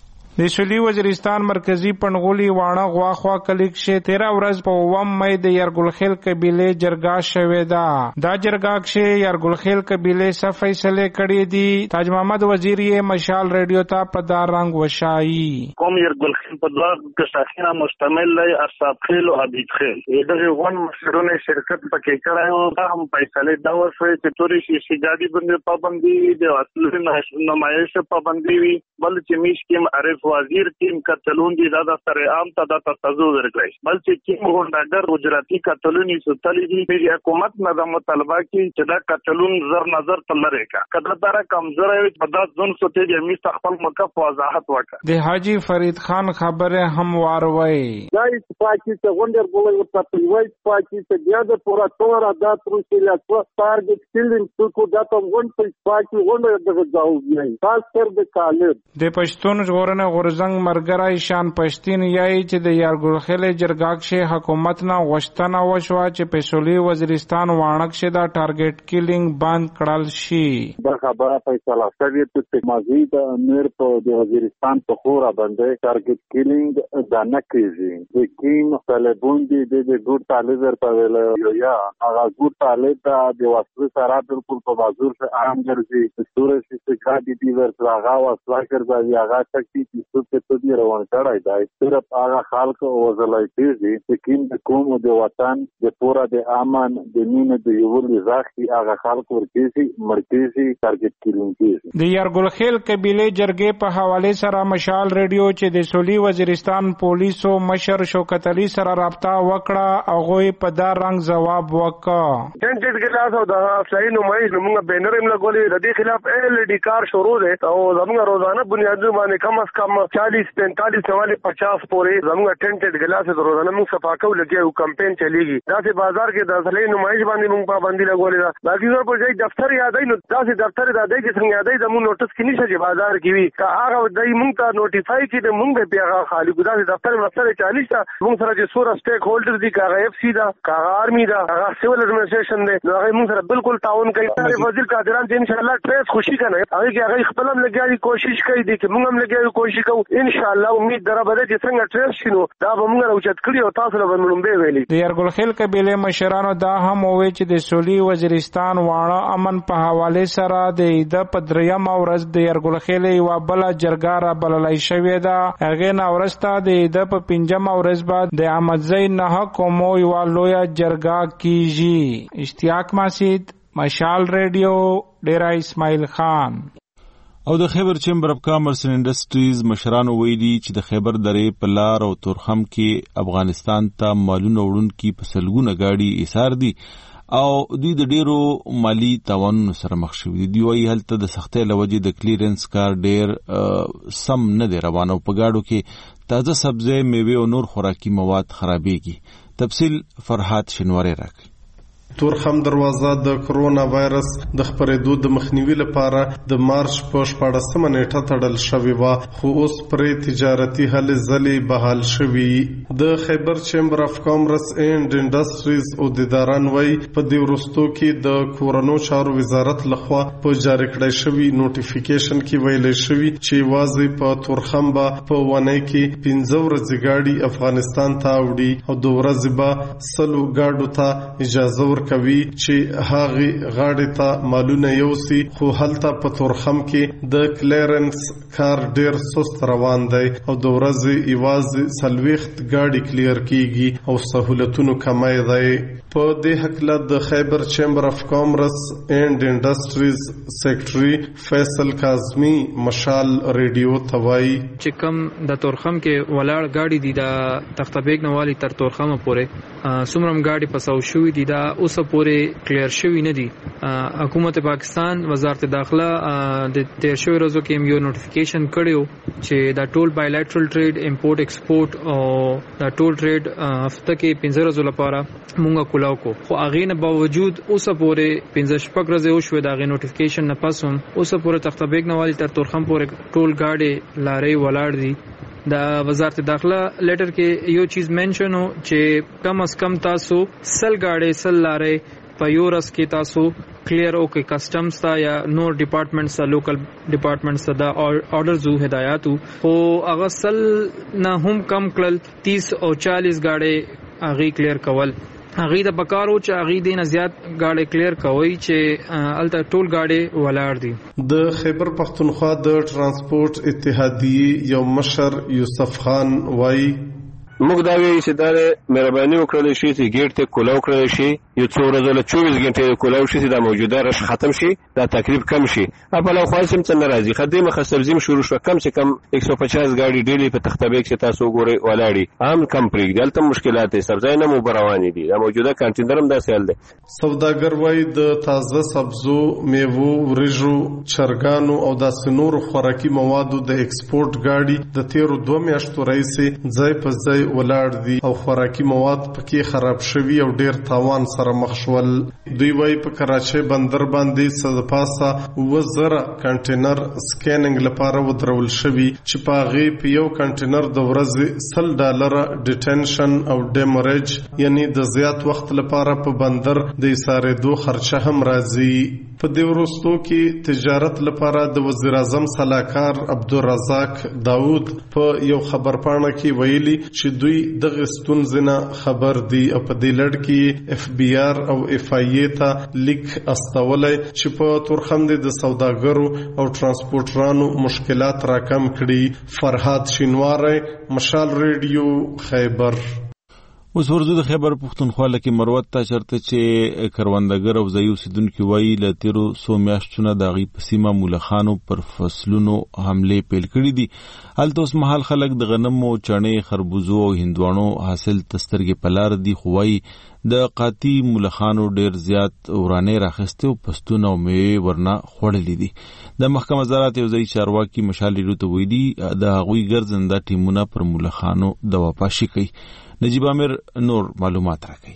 د سویلي وزیرستان مرکزی پنغولي واڼه غواخوا کلیک شه تیرا ورځ په وم مې د یارګلخیل قبیله جرګه شوې ده. دا جرګه کې یارګلخیل قبیله څخه فیصله کړې دي. تاج محمد وزیر یې مشال ریډیو ته په دار رنگ وشایي. قوم یارګلخیل په دوه قشاخینه مشتمل دی، اصحاب خیل او حبیب خیل. دغه غون مشرونه شرکت پکې کړایو. دا هم فیصله دا وشوه چې توري شي سجادي باندې پابندي دي، اصلي نمایش پابندي وي، بل چې میش کې عارف وزیر ټیم کتلون دي دا د سره عام ته د تاسو ورکړي، بل چې ټیم غونډګر گجراتی کتلونی سوتلی دي. د حکومت نه د مطالبه کې چې دا کتلون زر نظر تلره کا کله دا کمزوري وي په داس ځون سوتې د مستقبل مکف وضاحت وکړه. د حاجی فرید خان خبره هم واروي. دا پاکي ته غونډر بولوي په پوي پاکي ته بیا د پورا تور د تروسیلا څو ټارګټ کیلینګ څوک دا ته غونډ په پاکي غونډر دغه ځاو دی خاص کر د کالر د پښتون ژغورنه غورزنګ مرګرای شان پښتين یای چې د یارګلخیل جرګاکشه حکومت نه غوښتنه وشوه چې په سویلي وزیرستان وانکشه دا ټارګټ کیلینګ بند کړل شي. دا خبره فیصله شوې چې مزید امیر په د وزیرستان په خورا باندې ټارګټ کیلینګ دا نه کیږي. د کیم طالبون دي د ګور طالب په ویل یو یا هغه ګور طالب د واسطه سره بالکل په بازار څخه عام ګرځي. سورې چې ګادي دي ورته هغه واسطه ګرځي هغه تکي چې څه دي روان کړای دی. صرف هغه خلک وزلای کیږي چې کیم د قوم او د وطن د پورا د امن د مینې د یو لزاخي هغه خلک ورکیږي مرکزي ټارګټ کیږي. د یارګلخیل قبیله جرګې په حواله سره مشال ریډیو چې د سویلي وزیرستان پولیسو مشر شوکت علي سره رابطه وکړه هغه په دار رنگ جواب وکړ. ټنټډ ګلاس او د افسرانو نمائش موږ بینر هم لګولې د دې خلاف ال ډي کار شروع ده او زموږ روزانه بنیادی باندې کم از کم چالیس پینتالیس نوالی پچاس پورې زموږ ټنټډ ګلاس د روزانه موږ صفاکو لګیو کمپین چلیږي. دا سه بازار کې د اصلي نمائش باندې موږ پابندي لګولې ده. باقي زور پر ځای دفتر یادای نو دا سه دفتر یادای چې څنګه یادای د موږ نوټس کې نشي چې بازار کې وي کا هغه دای موږ ته نوټیفای کې د موږ په هغه خالی ګدا دفتر مسله چالیس تا موږ سره چې سور سټیک هولډر دي کا اف سی دا کا آرمي دا هغه سیول ایڈمنسټریشن دی نو هغه موږ سره بالکل تعاون کوي. وزیر قادران چې ان شاء الله ټریس خوشي کنه هغه کې هغه خپل هم لګیاري کوشش کوي دي چې موږ هم لګیاري کوشش کوو ان شاء الله. امید دربه چې څنګه ټریس شینو دا به موږ راوچت کړی او تاسو له باندې ویلي. د یارګلخیل قبیله مشرانو دا هم وویل چې د سویلي وزیرستان واړه امن په حواله سره د د پدریم ورځ د یارګلخیل یو بل جرګه را بللای شوې ده. هغه نه ورسته د د په پنځم ورځ بعد د احمدزی نه کومو یو لوی جرګه کیږي. اشتیاق مسعود مشال ریډیو ډیرا اسماعیل خان. او د خیبر چیمبر اف کامرس اینڈ انډستریز مشرانو ویلي چې د خیبر درې په لار او تورخم کې افغانستان ته مالونه وړونکي په سلګونه گاډي ایثار دي او دوی د ډیرو مالی تاوانونو سره مخ شوي دي. دوی وايي هلته د سختۍ له وجې د کلیرنس کار ډیر سم نه دی روان او په گاډو کې تازه سبزی میوه او نور خوراکي مواد خرابېږي. تفصیل فرحات شنواری راکړي. تورخم دروازه د کرونا وایرس د خپرېدو د مخنیوي لپاره د مارچ په شپاړسمه نیټه تړل شوې وه خو اوس پرې تجارتي هلې ځلې بحال شوي. د خیبر چیمبر اف کامرس اینډ انډستریز عہدیداران وایي په دې وروستو کې د کورنو چارو وزارت لخوا په جاری کړی شوي نوټیفیکیشن کې ویلی شوي چې یوازې په تورخم به په اونۍ کې پنځه ورځې ګاډي افغانستان ته اوړي او د ورځې به سلو ګاډو ته اجازه ورکوي چې هغه غاډي ته مالونه یوسي. خو هلته په تورخم کې د کلیرنس کار ډیر سست روان دی او د ورځې یوازې سلويخت ګاډي کلیر کیږي او سہولتونو کمای دی. په دې حقله د خیبر چیمبر اف کامرس اینډ انډستریز سیکریټري فیصل کاظمی مشال ریډیو توای چې کوم د تورخم کې ولاړ ګاډي دي د تختبېګ نوالی تر تورخم پورې سمرم ګاډي پساو شوې دي دا اوس پورې کلیر شوی نه دي. حکومت پاکستان وزارت داخله د تیر شوی ورځو کې یو نوټیفیکیشن کړیو چې دا ټول بایلټرل ټریډ امپورټ ایکسپورټ او دا ټول ټریډ هفته کې پنځه ورځې لپاره مونږه کولاو کو. خو هغه نه باوجود اوس پورې پنځه شپږ ورځې وشوي دا غي نوټیفیکیشن نه پاسوم اوس پورې تختبېګ نوالی تر تورخم پورې ټول گاډي لارې ولاړ دي. د وزارت داخله لیټر کې یو چیز منشن هو چې کم از کم تاسو سل گاډي سل لارې په یو ورځ کې تاسو کلیر او کې کسٹمز تا یا نور ډپارټمنټس تا لوکل ډپارټمنټس تا دا آرډرز او هدایات او هغه سل نه هم کم کړل تیس او چالیس گاډي هغه کلیر کول. هغه د بکارو چې هغه دینه زیات گاډي کلیر کوي چې الته ټول گاډي ولاړ دي. د خیبر پختونخوا د ترانسپورت اتحادیې یو مشر یوسف خان وایي موږ دا ویل چې دا مهرباني وکړل شي چې ګیټ ته کولاو کړل شي یو څو ورځې له چوبیس غنټې کولاو شي دا موجوده رش ختم شي دا تقریب کم شي. په لو خاصم څه ناراضي خدمه خسرزم شروع شو کم سے کم ایک سو پچاس گاډي ډیلی په تختبیک چې تاسو ګوري ولاړی عام کم پرې دلته مشکلات سبزای نه مبروانی دي دا موجوده کانټینرم دا سیل دي. سوداګر وای د تازه سبزو میوو ورجو چرګانو او د سنور خوراکي موادو د ایکسپورت گاډي د تیرو دوه میاشتو راځي ځای په ځای ولاړ دي او خوراکي مواد پکې خراب شوي او ډیر تاوان سره مخ شول. دوی وای په کراچۍ بندر باندې صد پاسه وزره کنټینر سکیننګ لپاره ودرول شوي چې په هغه په یو کنټینر د ورځې سل ډالر ډیټنشن او ډیمریج یعنی د زیات وخت لپاره په بندر د ایسارېدو خرچه هم راځي. په دې وروستو کې تجارت لپاره د وزیر اعظم صلاحکار عبدالرزاق داود په یو خبرپاڼه کې ویلي چې دوی دغه ستونزې نه خبر دي او په دې لړ کې اف بی آر او اف آی ای ته لیک استولای چې په تورخم د سوداګرو او ترانسپورټرانو مشکلات راکم کړي. فرهاد شینواری مشال ریډیو خیبر. اوس ورځو د خیبر پختونخوا لکه مروت ته چرته چې کروندګر او ځایي اوسیدونکو وایي له تیرو څو میاشتو نه د هغوی په سیمه مولخانو پر فصلونو حملې پیل کړي دي. هلته اوس مهال خلک د غنمو چڼې خربوزو او هندواڼو حاصل ته سترګې په لار دي خو وایي د قاطي مولخانو ډیر زیات ورانې راخیستې او پستونه او میوې ورنه خوړلې دي. د محکمه زراعت یو ځایي چارواکي مشال ریډیو ته ویلي د هغوی ګرځنده ټیمونه پر مولخانو دواپاشي کوي. نجیب امیر نور معلومات راکوي.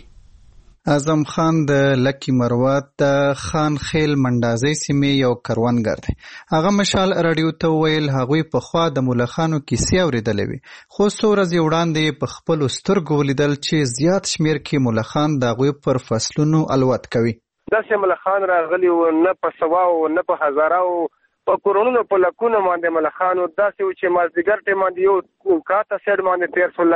اعظم خان د لکی مروت د خان خیل منډازۍ سیمې یو کروندګر دی. هغه مشال راډیو ته ویل هغوی په خوا د مولخانو کیسې اورېدلې وي خو څو ورځې وړاندې په خپلو سترګو ولیدل چې زیات شمیر کې مولخان د هغوی پر فصلونو الوت کوي. داسې ملخان راغلي وو نه په سواو نه په هزاراو په کورونو په لکونو باندې ملخانو داسې و چې مازدیګر ټیم باندې یو کاته سیډ باندې تیر شو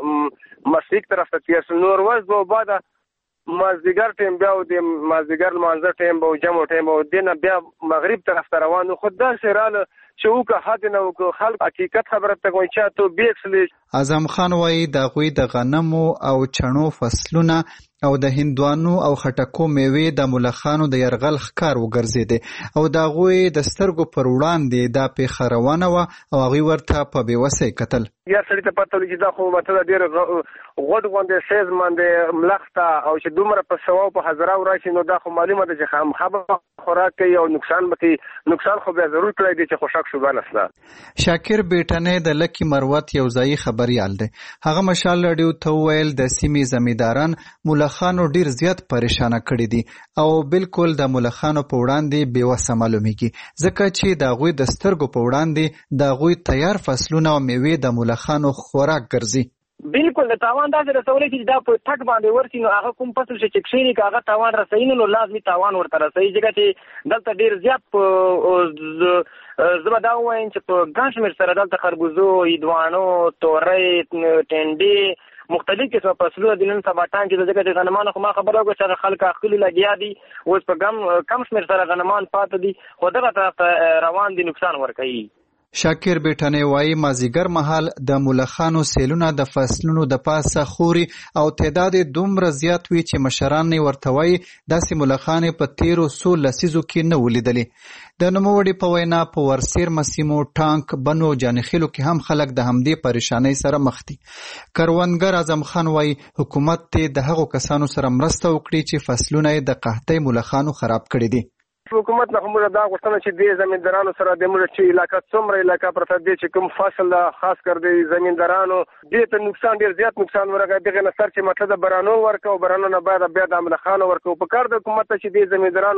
لکه مشرق طرف ته تیر شو. نور ورځ به بعد مازدیګر ټیم بیا د مازدیګر لمانځه ټیم به جمع ټیم به دینه بیا مغرب طرف ته روانو خو داسې راله چې وکه حد نه وکه خلک حقیقت خبره ته کوي چې ته بیکسلی. اعظم خان وایي د هغوی د غنمو او چڼو فصلونه او د هندوانو او خټکو میوې د مولخانو د یرغل ښکار وګرځېدې او د هغوی د سترګو پر وړاندې دا پیښه روانه وه او هغوی ورته په بېوسۍ کتل. یا سړي ته پته ولګي چې دا خو ماته ډېر غوډ غوندې سیز باندې ملخ ته او چې دومره په سواو په حضراو راشي نو دا خو معلومه ده چې خامخا به خوراک کوي او نقصان به کوي. نقصان خو بیا ضرور کړی دی چې خوشک شوبه نسته. شاکر بیټنې د لکی مروت یو ځایي خبریال دی. هغه مشال راډیو ته وویل د سیمې زمینداران مولخانو ډیر زیات پریشانه کړي دي او بالکل د مولخانو په وړاندې بېوسه معلومیږي ځکه چې د هغوی د سترګو په وړاندې د هغوی تیار فصلونه او میوې د مولخانو خوراک ګرځي. بالکل د تاوان داسې رسولی چې دا په ټک باندې ورسي نو هغه کوم فصل چې کښېني که هغه تاوان رسوي نو لازمي تاوان ورته رسوي ځکه چې دلته ډېر زیات زه به دا ووایم چې په ګڼ شمېر سره دلته خربوزو هندواڼو تورۍ ټنډې مختلف قسمه فصلونه د نن سبا ټایم کې ځکه چې غنمانو خو ما خبره وکړه چې هغه خلک اخلي لګیا دي اوس په کم شمېر سره غنمان پاته دي خو دغه طرف ته روان دي نقصان ورکوي. شاکر بیټنې وایي مازیګر مهال د مولخانو سیلونه د فصلونو د پاسه خوري او تعداد دومره زیات وي چې مشران یې ورته وایي داسې مولخانې په تیرو څو لسیزو کې نه ولیدلې. د نوموړي په وینا په ورسیرمه سیمو ټانک بنو جانخیلو کې هم خلک د همدې پریشانۍ سره مخ دي. کروندګر اعظم خان وایي حکومت ته د هغو کسانو سره مرسته وکړي چې فصلونه یې د قحطۍ مولخانو خراب کړي دي. حکومت نه موږ دا غوښتنه چې د زمیندارانو سره د موږ چې علاقه څومره علاقه پرته دی چې کوم فصل خاص کر دی زمیندارانو دې ته نقصان ډیر زیات نقصان ورغی دغه نه سر چې مطلب برانو ورکو برانو نه بعد بیا د ملخانو ورکو په کار د حکومت چې د زمیندارانو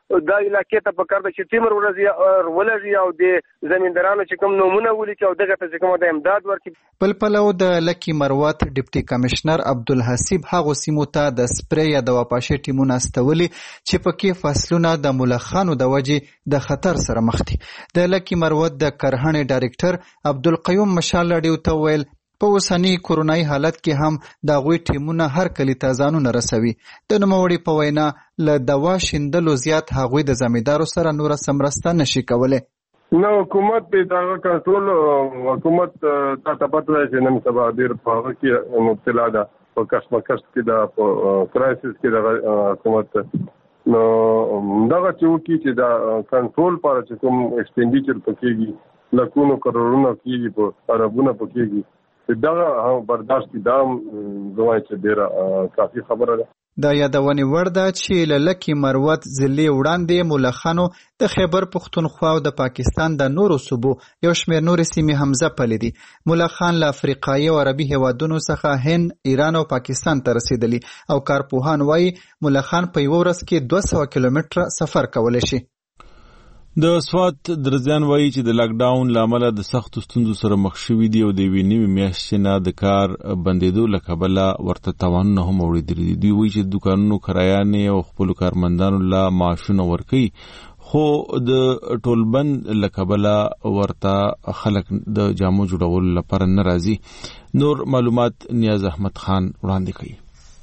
دا علاقې ته په کار ده چې تیمر ورځي ولږي او د زمیندارانو چې کوم نمونه ولیکي او دغه ته چې کوم د امداد ورکړي. بل پلو د لکی مروت ډیپټي کمشنر عبدالحسیب هغو سیمو ته د سپری یا د واپاشي ټیمونه استولي چې پکې فصلونه د ملخانو د وجې د خطر سره مخ دي. د لکی مروت د کرهڼې ډایرکټر عبدالقیوم مشال لډیو ته ویل په اوسني کورونایي حالت کې هم د هغوی ټیمونه هر کلي ته ځانونه رسوي. د نوموړي په وینا له دوا شیندلو زیات هغوی د زمیندارو سره نوره سمرسته نشي کولی. نو حکومت په دغه کنټرول حکومت ته پته ده چې نن سبا ډېر په هغه کې مبتلا ده په کشمکش کې ده په کرایسس کې ده حکومت. نو دغه چې وکړي چې دا کنټرول پر چې کوم ایکسپینډیچر پکېږي لکونو کروڑونه کېږي په اربونه پکېږي دغه برداشت دي دا دوی چې ډیره کافي خبره ده. دا یادونې وړ ده چې له لکي مروت ضلعې وړاندې ملخانو د خیبر پښتونخوا او د پاکستان د نورو صوبو یو شمېر نورې سیمې هم ځپلې دي. ملخان له افریقایي او عربي هیوادونو څخه هند، ایران او پاکستان ته رسېدلي او کارپوهان وایي ملخان په یوه ورځ کې دوه سوه کیلومتره سفر کولی شي. د سوات درزیان وایي چې د لاک ډاون له امله د سختو ستونزو سره مخ شوي دي او د یوې نوې میاشتې نه د کار بندېدو له کبله ورته تاوانونه هم اورېدلي دي. دوی وایي چې د دوکانونو کرایانې او خپلو کارمندانو له معاشونه ورکوي خو د ټولبند له کبله ورته خلک د جامو جوړولو لپاره نه راځي. نور معلومات نیاز احمد خان وړاندې کوي.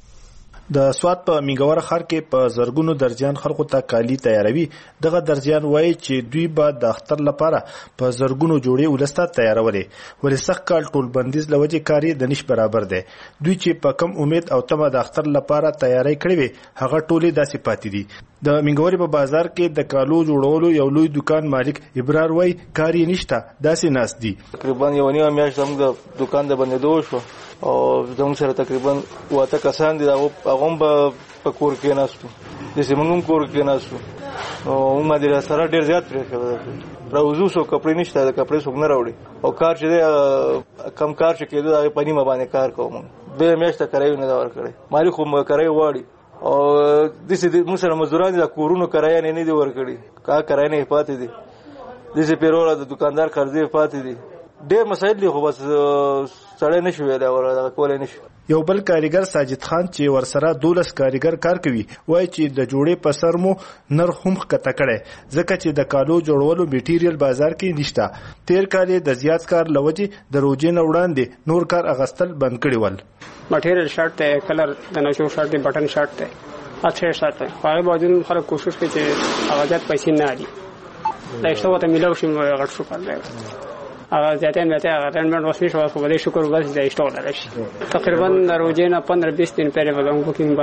د سوات په میګور ښار کې په زرګونو درجیان خلکو ته کالي تیاروي. دغه درجیان وایي چې دوی به د اختر لپاره په زرګونو جوړې ولسته تیارولې ولې سخت کال ټول بندیز له وجې کار یې د نش برابر دی. دوی چې په کم امید او تمه د اختر لپاره تیاری کړې وي هغه ټولې داسې پاتې دي. د منګوري په بازار کې د کالو جوړولو یو لوی دکان مالک ابرار وایي کار یې نشته داسې ناست دي. تقریبا یو نیمه میاشت زموږ د دکان د بندېدو شو او زموږ سره تقریبا واته کسان دي هغه هم په کور کې ناستو داسې موږ هم کور کې ناستو نو موږ د سره ډېر زیات پرېښی راوځو څوک کپړې نشته د کپړې څوک نه راوړي او کار چې دی کم کار چې کېدو هغې په نیمه باندې کار کوو. موږ دوه میاشته کرایه نه ده ورکړی مالک خو کرایه غواړي او داسې موږ سره مزدوران دي د کورونو کرایه نه دي ورکړي کا کرایه نه پاتې دي داسې پیروله د دکاندار قرضې پاتې دي ډېر مسایل دي خو بس سړی نشي ویلی ورته کولی نشي. یو بل کاریګر ساجد خان چې ورسره دولس کاریګر کار کوي وایي چې د جوړې په سر مو نرخ هم ښکته کړی ځکه چې د کالو جوړولو میټیریل بازار کې نشته. تیر کال یې د زیات کار له وجې د روژې نه وړاندې نور کار اغوستل بند کړي ول. مټیریل شرط دی کلر د نشو شرط دی بټن شرط دی اچھا شرط دی خو هغې باوجود خلک کوشش کوي چې هغه زیات پیسې نه اړي دا اشته ورته میلاو شي غټ شکر دی هغه زیاتین بیاته هغه رنډ وسمی شو خو بلې شکر بس د اشته ولر شي. تقریبا د روزې نه پندرہ بیس دن پہلے وګم بوکینګ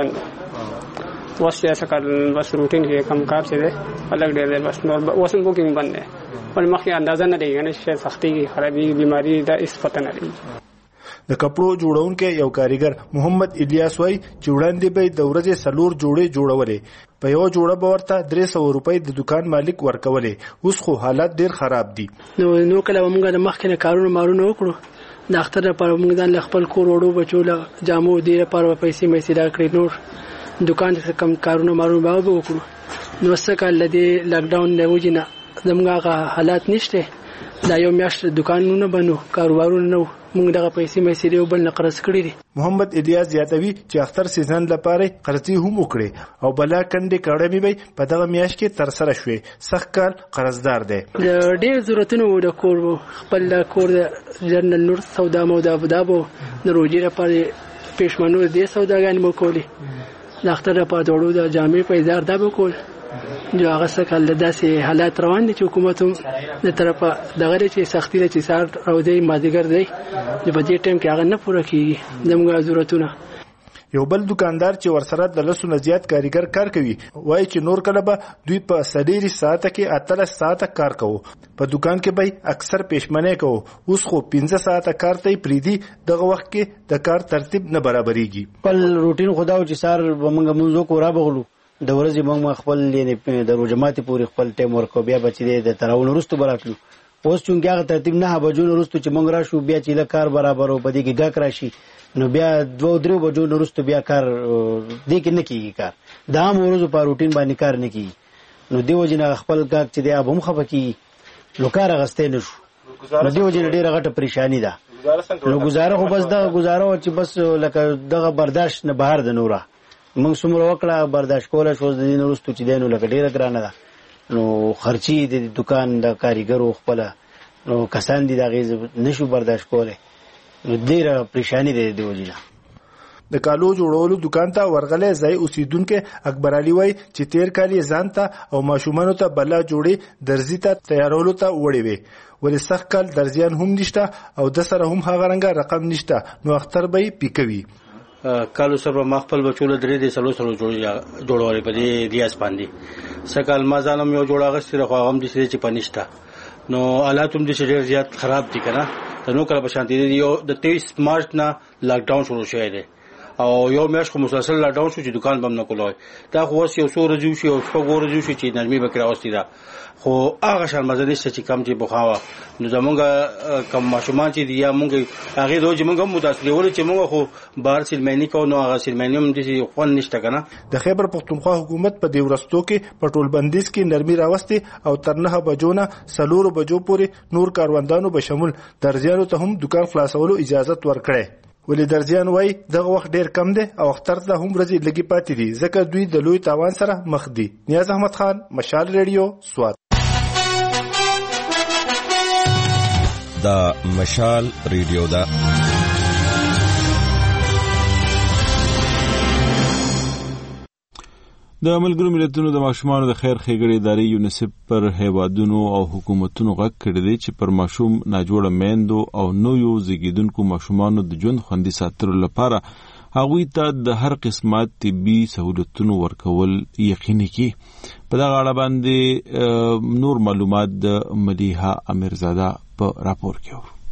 بند وس یا سکل بس روټین کې کم کار څه دی الګ ډېر دی بس نور وسم بوکینګ بند دی ول مخکې اندازه نه دی غنښ چې سختي خرابي بیماری دا اس پته نه دی. د کپړو جوړونکو یو کاریګر محمد الیاس وای چې وړاندې به د ورځې سلور جوړې جوړولې په یو جوړه به ورته درې سوه روپۍ د دکان مالک ورکولې اوس خو حالت ډیر خراب دي. نو نو کله موږ د مخکې کارونه مارونه وکړو د اختر لپاره موږ د خپل کور وړو بچو له جامو دی لپاره پیسې مې سیدا کړې نور دکان څخه کم کارونه مارونه به وکړو نو څه کال د لاک ډاون له وجې نه زموږ حالات نشته دا یو میاشت دکانونه بنو کاروبارونه نو موږ دغه پیسې مې سیده بل نه قرض کړې دي. محمد الیاس زیاتوي چې اختر سیزن لپاره قرضې هم وکړي او بلا کندې کړه مې به په دغه میاشت کې تر سره شوې سخت کال قرضدار دی. د ډېر ضرورتونه و د کور خپل کور د جنرال نور سودا مو د ابدابو د روزي لپاره پېشمنو دې سوداګانې مو کولې د اختر لپاره دوړو د جامې په ازار دا به کول جو هغه څه کله داسې حالات روان دي چې حکومت هم د طرفه دغه چې سختي ده چې سار او دی مازدیګر دی چې په دې ټایم کې هغه نه پوره کیږي زموږ ضرورتونه. یو بل دکاندار چې ورسره د لسو نه زیات کاریګر کار کوي وایي چې نور کله به دوی په څلېرې ساعته کې اتلس ساعته کار کوو په دکان کې به اکثر پېشمنۍ کوو اوس خو پنځه ساعته کار ته یې پرېږدي دغه وخت کې د کار ترتیب نه برابرېږي. خپل روټین خو دا و چې سهار به موږ لمونځ وکړو رابغلو د ورځې موږ خپل یعنې د روژه ماتې پورې خپل ټایم ورکړو بیا به چې د تراویح نه وروسته به راتلو اوس چونکې هغه ترتیب نهه بجو نه وروسته چې موږ راشو بیا چې د کار برابر و په دې کې ګاک راشي نو بیا دوه درې بجو نه وروسته بیا کار دې کې نه کېږي کار د عامو ورځو په روټین باندې کار نه کېږي نو دیو جن خپل کاک چې دی ابهم خپکی نو کار غستې نشو نو دیو جن ډیره غټه پریشانی ده نو گزاره خو بس دا گزاره چې بس لکه دغه برداشت نه بهر د نوره موږ څومره وکړه برداشت کوله شو د دین وروسته چې دینو لکه ډیره ګرانه ده نو خرچي د دکان د کاریګرو خپل نو کسان دي دغه نشو برداشت کوله نو ډیره پریشانی ده دیو جن د کالو جوړولو دکان ته ورغلې ځای اوسیدونکو اکبر علي وای چې تیر کال یې ځان ته او ماشومانو ته بلا جوړي درزي ته تیارولو ته وړي وي ولې سخت کال درزیان هم نشته او د سره هم هغه رنګه رقم نشته نو اختر به پیکوي کالو سره ما خپل بچول درې د سلو سلو جوړ جوړولې په دې ریاض باندې سکال ما ځانم یو جوړ اغستره خو هغه هم د چې پنيشته نو حالاتوم د ډېر زیات خراب دي کنه ته نو کله بشانتي دی یو د تیس مارچ نه لاک ډاون شروع شوی دی او یو میاش خو مسلسل لاک ډاون شو چې دکان بم نه کولای دا خو اوس یو څو ورځې شو او څو ورځې شو چې نرمي بکره اوستي دا خو هغه شان مزه نشته چې کم چې بخاوه نو زمونږ کم ماشومان چې دی یا مونږ هغه دوی چې مونږ متاثر ول چې مونږ خو بار سلمانی کو نو هغه سلمانی هم دي خو نشته کنه د خیبر پختونخوا حکومت په دې ورستو کې پټول بندیز کې نرمي راوستي او تر نه بجونه سلور بجو پورې نور کاروندانو به شامل درځيانو ته هم دکان خلاصولو اجازه ورکړي ولې درځيان وای دغه وخت ډیر کم دی او اختر ته هم ورځي لګي پاتې دي ځکه دوی د لوی تاوان سره مخ دي نیاز احمد خان مشال ریډیو سوات دا مشال ریډیو دا د ملګرو ملتونو د ماشومانو د خیر ښېګړې ادارې یونیسف پر هیوادونو او حکومتونو غږ کړی دی چې پر ماشوم ناجوړه میندو او نویو زیږیدونکو ماشومانو د ژوند خوندي ساتلو لپاره هغوی ته د هر قسمه طبي سهولتونو ورکول یقیني کړي. په دغه اړه باندې نور معلومات د ملیحه امیرزاده په راپور کې وو.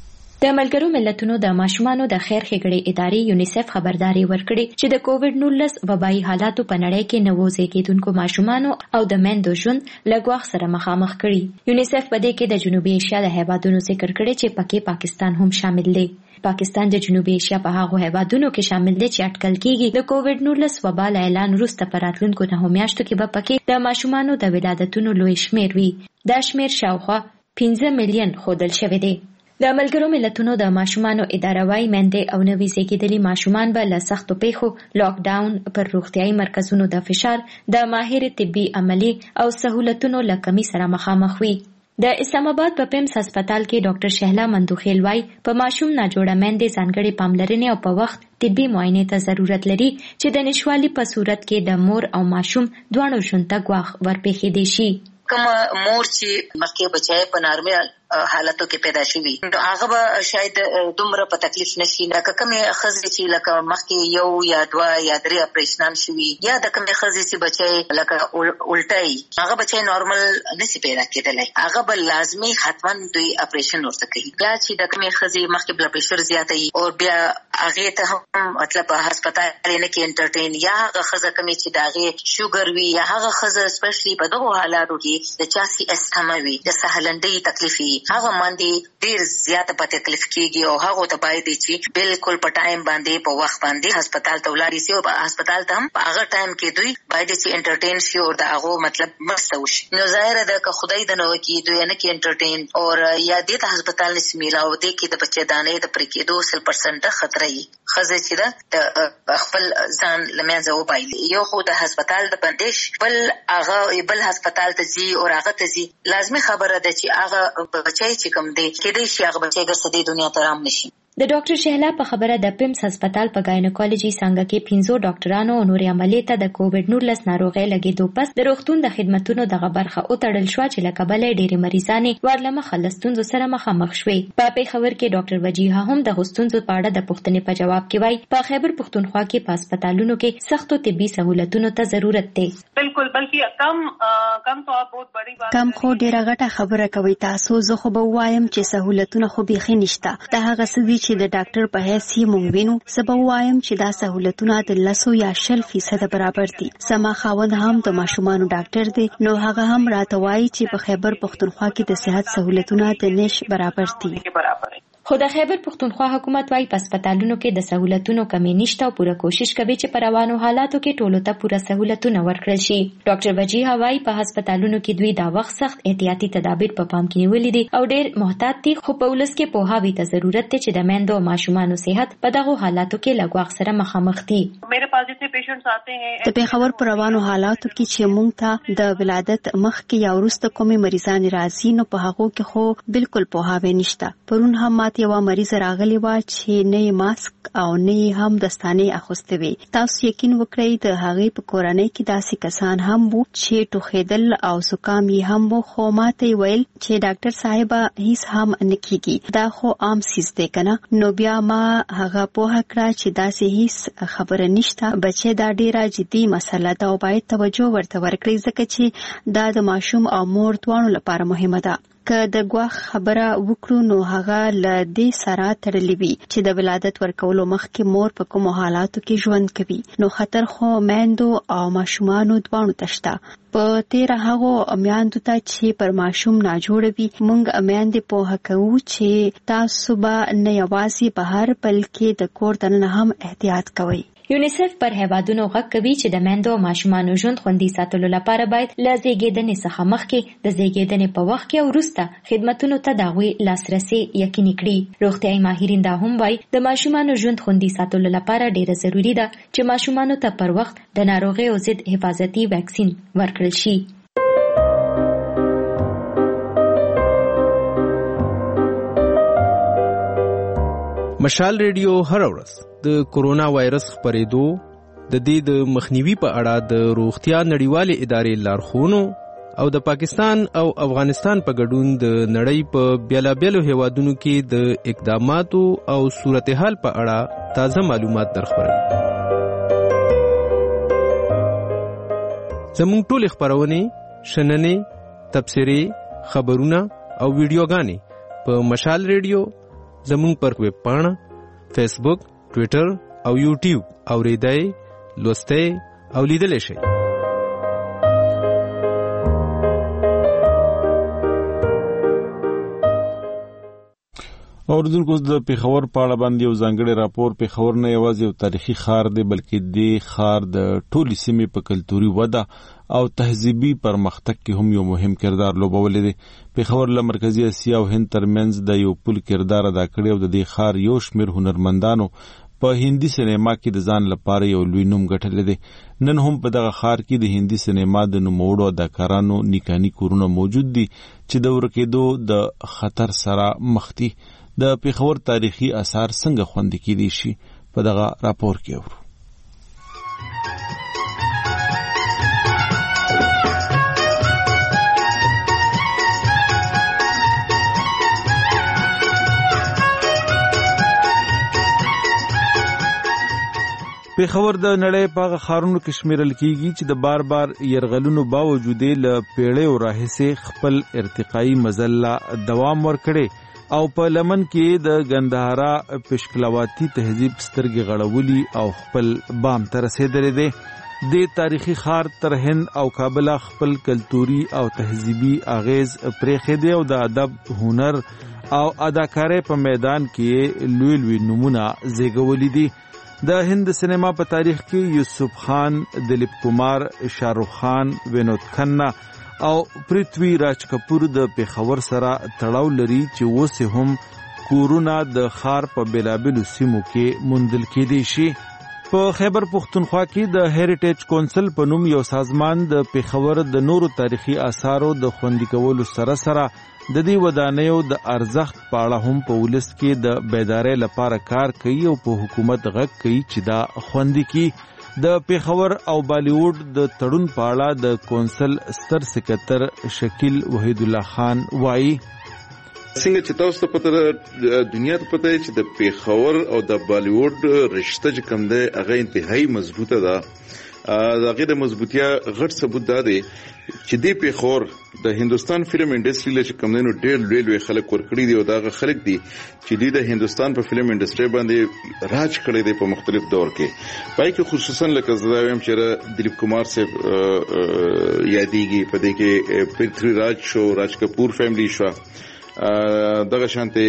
د ملګرو ملتونو د ماشومانو د خیر ښېګړې ادارې یونیسف خبرداري ورکړې چې د کووډ نولس وبایي حالاتو په نړۍ کې نوو زیږیدونکو ماشومانو او د میندو ژوند له ګواښ سره مخامخ کړي. یونیسف په دې کې د جنوبي ایشیا د هیوادونو ذکر کړی چې پکې پاکستان هم شامل دی. پاکستان د جنوبي ایشیا په هغو هیوادونو کې شامل دی چې اټکل کېږي د کووډ نولس وبا له اعلان وروسته په راتلونکو نهو میاشتو کې به پکې د ماشومانو د ولادتونو لوی شمېر وي. دا شمېر شاوخوا پنځه میلیون ښودل شوی دی. د ملګرو ملتونو د ماشومانو اداره وايي میندې او نوي زیږیدلي ماشومان به له سختو پیښو لاک ډاون پر روغتیايي مرکزونو د فشار د ماهر طبي عملي او سهولتونو له کمی سره مخامخ وي. د اسلام آباد په پیمس هسپتال کې ډاکټر شهلا مندوخیل وايي په ماشوم ناجوړه میندې ځانګړې پاملرنې او په وخت طبي معاینې ته ضرورت لري چې د نشوالي په صورت کې د مور او ماشوم دواړو ژوند ته ګواښ ورپېښېدی شي. کوم مور چې مخکې بچای په نارمل حالتو کې پیدا شوي نو هغه به شاید دومره په تکلیف نشي لکه کومې ښځې چې لکه مخکې یو یا دوه یا درې اپریشنان شوي یا د کومې ښځې چې بچی لکه الټه هغه بچی نارمل نشي پیدا کېدلی هغه به لازمي حتما دوی اپریشن ورته کوي. بیا چې د کومې ښځې مخکې بلډ پریشر زیاته وي او بیا هغې ته هم مطلب هسپتال نه کې انټرټین یا هغه ښځه کومې چې د هغې شوګر وي یا هغه ښځه سپیشلي په دغو حالاتو کې د چا سی استما وي د سهلنډۍ تکلیف وي هغه باندې ډیر زیاته په تکلیف کېږي او هغه ته باید چې بالکل په ټایم باندې په وخت باندې هسپتال ته ولاړ شي او په هسپتال ته هم په هغه ټایم کې دوی باید چې انټرټین شي او د هغه مطلب مرسته وشي. نو ظاهره ده که خدای د نو کې دوی نه کې انټرټین او یا د هسپتال نس میلاو دي کې د بچی دانې د پرې کېدو سل پرسنټ خطر وي خزه چې ده د خپل ځان لمنځه وبایلي یو خو د هسپتال د بندش بل هغه بل هسپتال ته ځي او هغه ته ځي لازمي خبره ده چې هغه بچی چې کوم دی کېدای شي هغه بچی ګرځي د دنیا ته رام نشي. د ډاکټر شهلا په خبره د پیمس هسپتال په گاینیکولوژي څنګه کې پنځو ډاکټرانو او نوري عملیات ته د کووډ نولس ناروغۍ لګېدو پس د روغتون د خدماتو دغه برخه او تړل شو چې له کبله ډېری مریضانې ورلمه خلستونزو سره مخامخ شوې. په پیښور کې ډاکټر وجیها هم د غوستونزو په اړه د پوښتنې په جواب کې وایي په خیبر پښتونخوا کې په هسپتالونو کې سختو طبي سہولتونو ته ضرورت دی. بالکل بلکې کم کم تو بہت بڑی بات کم خو ډیره غټه خبره کوي تاسو زه خو به وایم چې سہولتونه خو بيخي نشته. دا هغه څه چې د ډاکټر په حیث یې مونږ وینو زه به وایم چې دا سہولتونه د لسو یا شل فیصده برابر دي. زما خاوند هم د ماشومانو ډاکټر دی نو هغه هم راته وایي چې په خیبر پښتونخوا کې د صحت سہولتونه د نش برابر دي. خو د خیبر پښتونخوا حکومت وايي په هسپتالونو کې د سہولتونو کمی نشته او پوره کوشش کوي چې په روانو حالاتو کې ټولو ته پوره سہولتونه ورکړل شي. ډاکټر وجیه وايي په هسپتالونو کې دوی دا وخت سخت احتیاطي تدابیر په پام کې نیولي دي او ډېر محتاط دي، خو په ولس کې پوهاوي ته ضرورت دی چې د میندو او ماشومانو صحت په دغو حالاتو کې له ګواښ سره مخامخ دي. میرے پاس جتنے پیشنټس آتے ہیں د پیښور پر روانو حالاتو کې چې مونږ ته د ولادت مخکې یا وروسته کومې مریضان راځي نو په هغو کې خو بالکل پوهاوی نشته. پرون هم ماته یوه مریض راغلی وه چې نه یې ماسک او نه یې هم دستانې اخیستې وې. تاسو یقین وکړئ د هغې په کورنۍ کې داسې کسان هم وو چې ټوخېدل او زکام یې هم وو، خو ماته یې ویل چې ډاکټر صاحبه هیڅ هم نه کېږي، دا خو عام څیز دی که نه. نو بیا ما هغه پوهه کړه چې داسې هیڅ خبره نشته، بچی دا ډیره جدي مسله ده او باید توجه ورته ورکړئ ځکه چې دا د ماشوم او مور دواړو لپاره مهمه ده. که د ګواښ خبره وکړو نو هغه له دې سره تړلې وي چې د ولادت ورکولو مخکې مور په کومو حالاتو کې ژوند کوي، نو خطر خو میندو او ماشومانو دواړو ته شته. په تیره هغو میندو ته چې پر ماشوم ناجوړه وي موږ میندې پوهه کوو چې تاسو به نه یوازې بهر بلکې د کور دننه هم احتیاط کوئ. یونیسف پر هیوادونو غږ کوي چې د میندو او ماشومانو ژوند خوندي ساتلو لپاره باید له زیږیدنې څخه مخکې د زیږیدنې په وخت کې او وروسته خدمتونو ته د هغوی لاسرسی یقیني کړي. روغتیايي ماهرین دا هم وایي د ماشومانو ژوند خوندي ساتلو لپاره ډیره ضروری ده چې ماشومانو ته پر وخت د ناروغیو ضد حفاظتي ویکسین ورکړل شي. مشال ریډیو هر ورځ د کورونا وایرس خپرېدو د دې د مخنیوي په اړه د روغتیا نړیوالې ادارې لارښوونو او د پاکستان او افغانستان په ګډون د نړۍ په بیلابیلو هیوادونو کې د اقداماتو او صورتحال په اړه تازه معلومات درخبروي. زموږ ټولې خپرونې، شننې، تبصرې، خبرونه او ویډیوګانې په مشال ریډیو زموږ پر ویب پاڼه، فیسبوک، ټویټر او یوټیوب اوریدای، لوستای او لیدلی شئ. اوریدونکو د پیښور په اړه باندې یو ځانګړی راپور. پیښور نه یوازې یو تاریخي ښار دی بلکې دې ښار د ټولې سیمې په کلتوري وده او تهذیبي پرمختګ کې هم یو مهم کردار لوبولی دی. پیښور له مرکزي اسیا او هند ترمنځ د یو پل کردار ادا کړی او د دې ښار یو شمېر هنرمندانو په هندي سینما کې د ځان لپاره یو لوی نوم ګټلی دی. نن هم په دغه ښار کې د هندي سینما د نوموړو اداکارانو نیکاني کورونه موجود دي چې د ورکېدو د خطر سره مخ دي. د پیښور تاریخي آثار څنګه خوندي کېدی شي په دغه راپور کې اورو. پیښور د نړۍ په هغه ښارونو کې شمیرل کیږي چې د بار بار یرغلونو باوجود له پیړیو راهیسې خپل ارتقایي مزله دوام ورکړي او په لمن کې د ګندهارا پشکلواتی تهذیب سترګې غړولي او خپل بام ته رسېدلی دی. د تاریخي ښار تر هند او کابل خپل کلتوري او تهذیبي اغیز پرېښی دی او د ادب، هنر او اداکارۍ په میدان کې لوی لوی نومونه زیږولي دي. د هند سینما په تاریخ کې یوسف خان، دلیپ کمار، شاهرخ خان، وینود کھنہ او پرتوی راج کپور د پیښور سره تړاو لري چې اوس هم کورونه د ښار په بیلابیلو سیمو کې موندل کېدی شي. په خیبر پښتونخوا کې د هیریټیج کونسل په نوم یو سازمان د پیښور د نورو تاریخي آثارو د خوندي کولو سره سره د دې ودانیو د ارزښت په اړه هم په ولس کې د بیدارۍ لپاره کار کوي او په حکومت غږ کوي چې دا خوندي کړي. د پیښور او بالیوډ د تړون په اړه د کونسل ستر سکرتر شکیل وحید الله خان وایي: څنګه چې تاسو ته پته دنیا ته پته چې د پیښور او د بالیوډ رشته چې کوم ده هغه انتهایی مضبوطه ده. د هغې د مضبوطیا غټ ثبوت دا دی چې دې پیښور د هندوستان فلم انډسټري له چې کوم دی نو ډېر لوی لوی خلک ورکړي دي او دا هغه خلک دي چې دوی د هندوستان په فلم انډسټري باندې راج کړی دی په مختلف دور کې. پای کې خصوصا لکه زه دا وایم چې دلیپ کمار صاحب یادېږي، په دې کې پرتھوی راج شو، راج کپور فیملی شو، دغه شانتې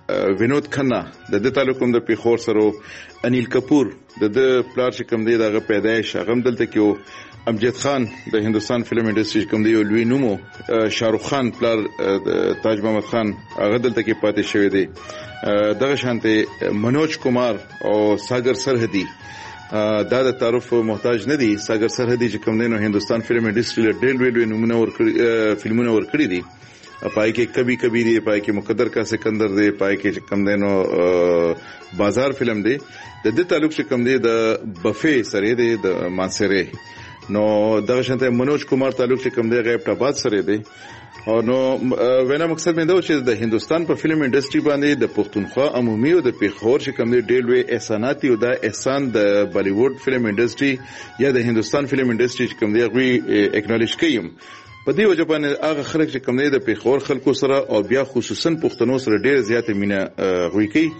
وینود کھنا د دې تعلق هم د پیښور سره انیل کپور د د پلار چې کوم دی دغه پیدایش هغه دلته کې امجد خان د هندستان فلم انډستری کوم دی یو لوی نومو شاروخ خان پلار تاج محمد خان هغه دلته کې پاتې شوی دی دغه شانته منوج کمار او ساگر سرحدي دا د تعارف محتاج نه دي ساگر سرحدي چې کوم دی نو هندستان فلم انډستری له ډېر لوی لوی نمونه ورکړي فلمونه ورکړي دي پای کې کبھی کبھی دی پای کې مقدر کا سکندر دی پای کې کم دی نو بازار فلم دی د دې تعلق چې کم دی د بفې سره دی د مانسره نو دغه شانته منوج کمار تعلق چې کم دی غیب ټاباد سره دی او نو وینا مقصد مې دا چې د هندستان په فلم انډستری باندې د پښتونخوا عمومي او د پیښور چې کم دی ډېر لوی احسانات او د احسان د بالیووډ فلم انډستری یا د هندستان فلم انډستری چې کم دی غوي اکنالج کیم په دې وجه باندې هغه خلک چې کم دی د پیښور خلکو سره او بیا خصوصا پښتنو سره ډېر زیات مینه غوي کوي.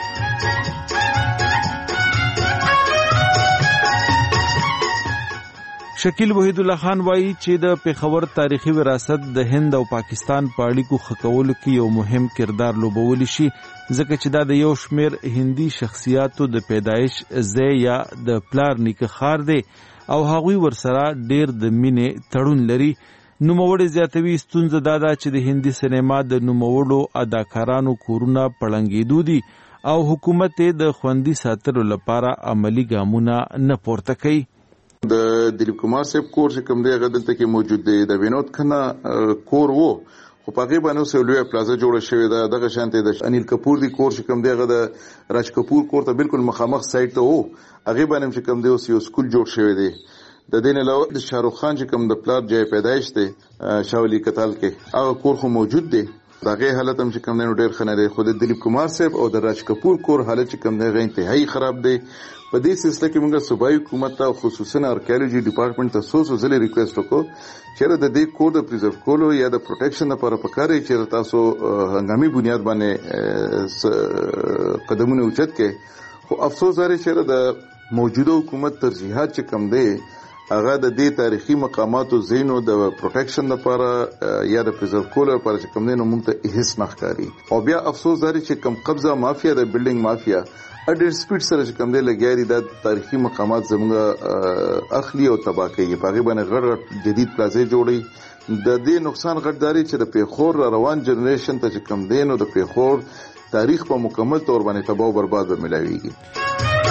شکیل وحید الله خان وایي چې د پیښور تاریخي وراثت د هند او پاکستان په اړیکو ښه کولو کې یو مهم کردار لوبولی شي ځکه چې دا د یو شمېر هندي شخصیاتو د پیدایش ځای یا د پلار نیکه ښار دی او هغوی ورسره ډېر د مینې تړون لري. نوموړی زیاتوي ستونزه دا ده چې د هندي سینما د نوموړو اداکارانو کورونه پړنګېدو دي او حکومت یې د خوندي ساتلو لپاره عملي ګامونه نه پورته کوي. د دلیپ کمار صاحب کور چې کوم دی هغه دلته کې موجود دی د وینود کھنا کور وو خو په هغې باندې اوس یو لویه پلازه جوړه شوې ده دغه شانتې د انیل کپور دی کور چې کوم دی هغه د راج کپور کور ته بالکل مخامخ سایډ ته وو هغې باندې چې کوم دی اوس یو سکول جوړ شوی دی د دې نه علاوه د شاروخ خان چې کوم د پلار ځای پیدایش دی شاولی کتال کې هغه کور خو موجود دی دغه حالت هم چې کوم دی نو ډېر ښه نه دی خو د دلیپ کمار صاحب او د راج کپور کور حالت چې کوم دی هغه انتهایي خراب دی. په دې سلسله کې موږ صوبایي حکومت ته خصوصا ارکیالوجي ډپارټمنټ ته څو څو ځلې ریکویسټ وکړو چې د دې کور د پریزرو کولو یا د پروټیکشن لپاره پکار دی چې تاسو هنګامي بنیاد باندې قدمونه اوچت کړئ خو افسوس لري چې د موجوده حکومت ترجیحات چې کم دی هغه د دې تاریخي مقاماتو زینو د پروټیکشن لپاره یا د پریزرو کولو لپاره چې کم دی نو موږ ته هیڅ نه ښکاري او بیا افسوس لري چې کم قبضه مافیا د بلډینګ مافیا اډر سپیډ سره چې کم دی لګیا دي د تاریخي مقامات زموږ اخلي او تباہ کوي په هغې باندې غټ غټ جدید پلازې جوړوي د دې نقصان غټداري چې د پیښور روان جنریشن ته چې کم دی نو د پیښور تاریخ په مکمل طور باندې تباہ او برباد به ملاویږي.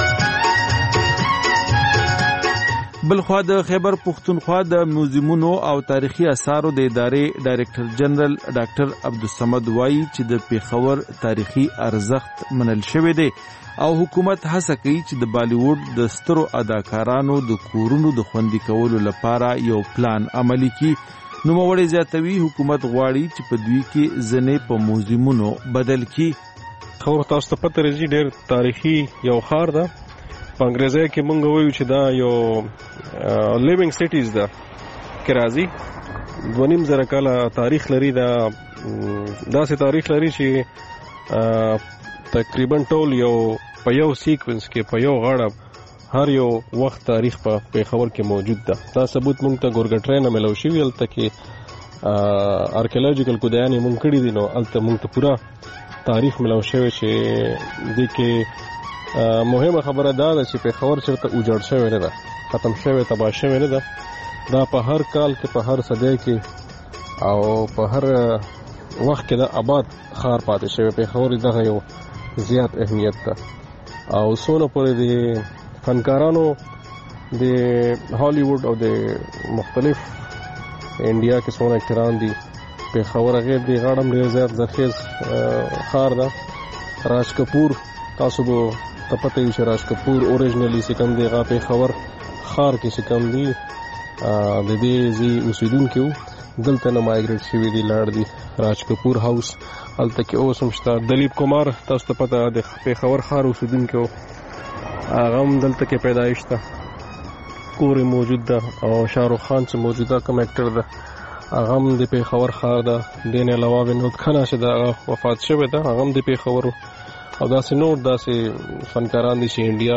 بلخوا د خیبر پښتونخوا د میوزیمونو او تاریخي اثارو د ادارې ډایریکټر جنرال ډاکټر عبدالصمد وایي چې د پیښور تاریخي ارزښت منل شوی دی او حکومت هڅه کوي چې د بالیووډ د سترو اداکارانو د کورونو د خوندي کولو لپاره یو پلان عملي کړي. نوموړی زیاتوي حکومت غواړي چې په دوی کې ځینې په موزیمونو بدل کړي. خو تاسو ته پته راځي ډېر تاریخي یو ښار ده په انګریزي کې مونږ وایو چې دا یو لیوینګ سټیز ده کې راځي دوه نیم زره کاله تاریخ لري دا داسې تاریخ لري چې تقریبا ټول یو په یو سیکونس کې په یو غاړه هر یو وخت تاریخ په پیښور کې موجود ده. دا ثبوت مونږ ته ګورګټری نه ملو شوي هلته کې ارکیولوژیکل کودیانې مونږ کړي دي نو هلته مونږ ته پوره تاریخ ملو شوی چې دې کې مهمه خبره دا ده چې پیښور چېرته اوجاړ شوی نه ده ختم شوی تباه شوی نه ده دا په هر کال کې په هر صدۍ کې او په هر وخت کې دا آباد ښار پاتې شوی پیښور دغه یو زیات اهمیت ده او څونه پورې د فنکارانو د هالیووډ او د مختلف انډیا کې څونه اکتران دي پیښور هغې د غاړه هم ډېر زیات زرخیز ښار ده. راج کپور تاسو به ته پته وي چې راج کپور اوریجنلی چې کوم دی هغه پیښور ښار کې چې کوم دی د دې ځای اوسېدونکي وو دلته نه مایګریټ شوي دي لاړ دي راج کپور هاوس هلته کې اوس هم شته. دلیپ کمار تاسو ته پته د پیښور ښار اوسېدونکی وو هغه هم دلته کې پیدایش ده کور موجود ده او شاروخ خان چې موجوده کوم اکټر ده هغه هم د پیښور ښار ده. دې نه علاوه وینود کھنا چې د وفات شوی ده هغه هم د پیښور او داسې نور داسې فنکاران دي چې انډیا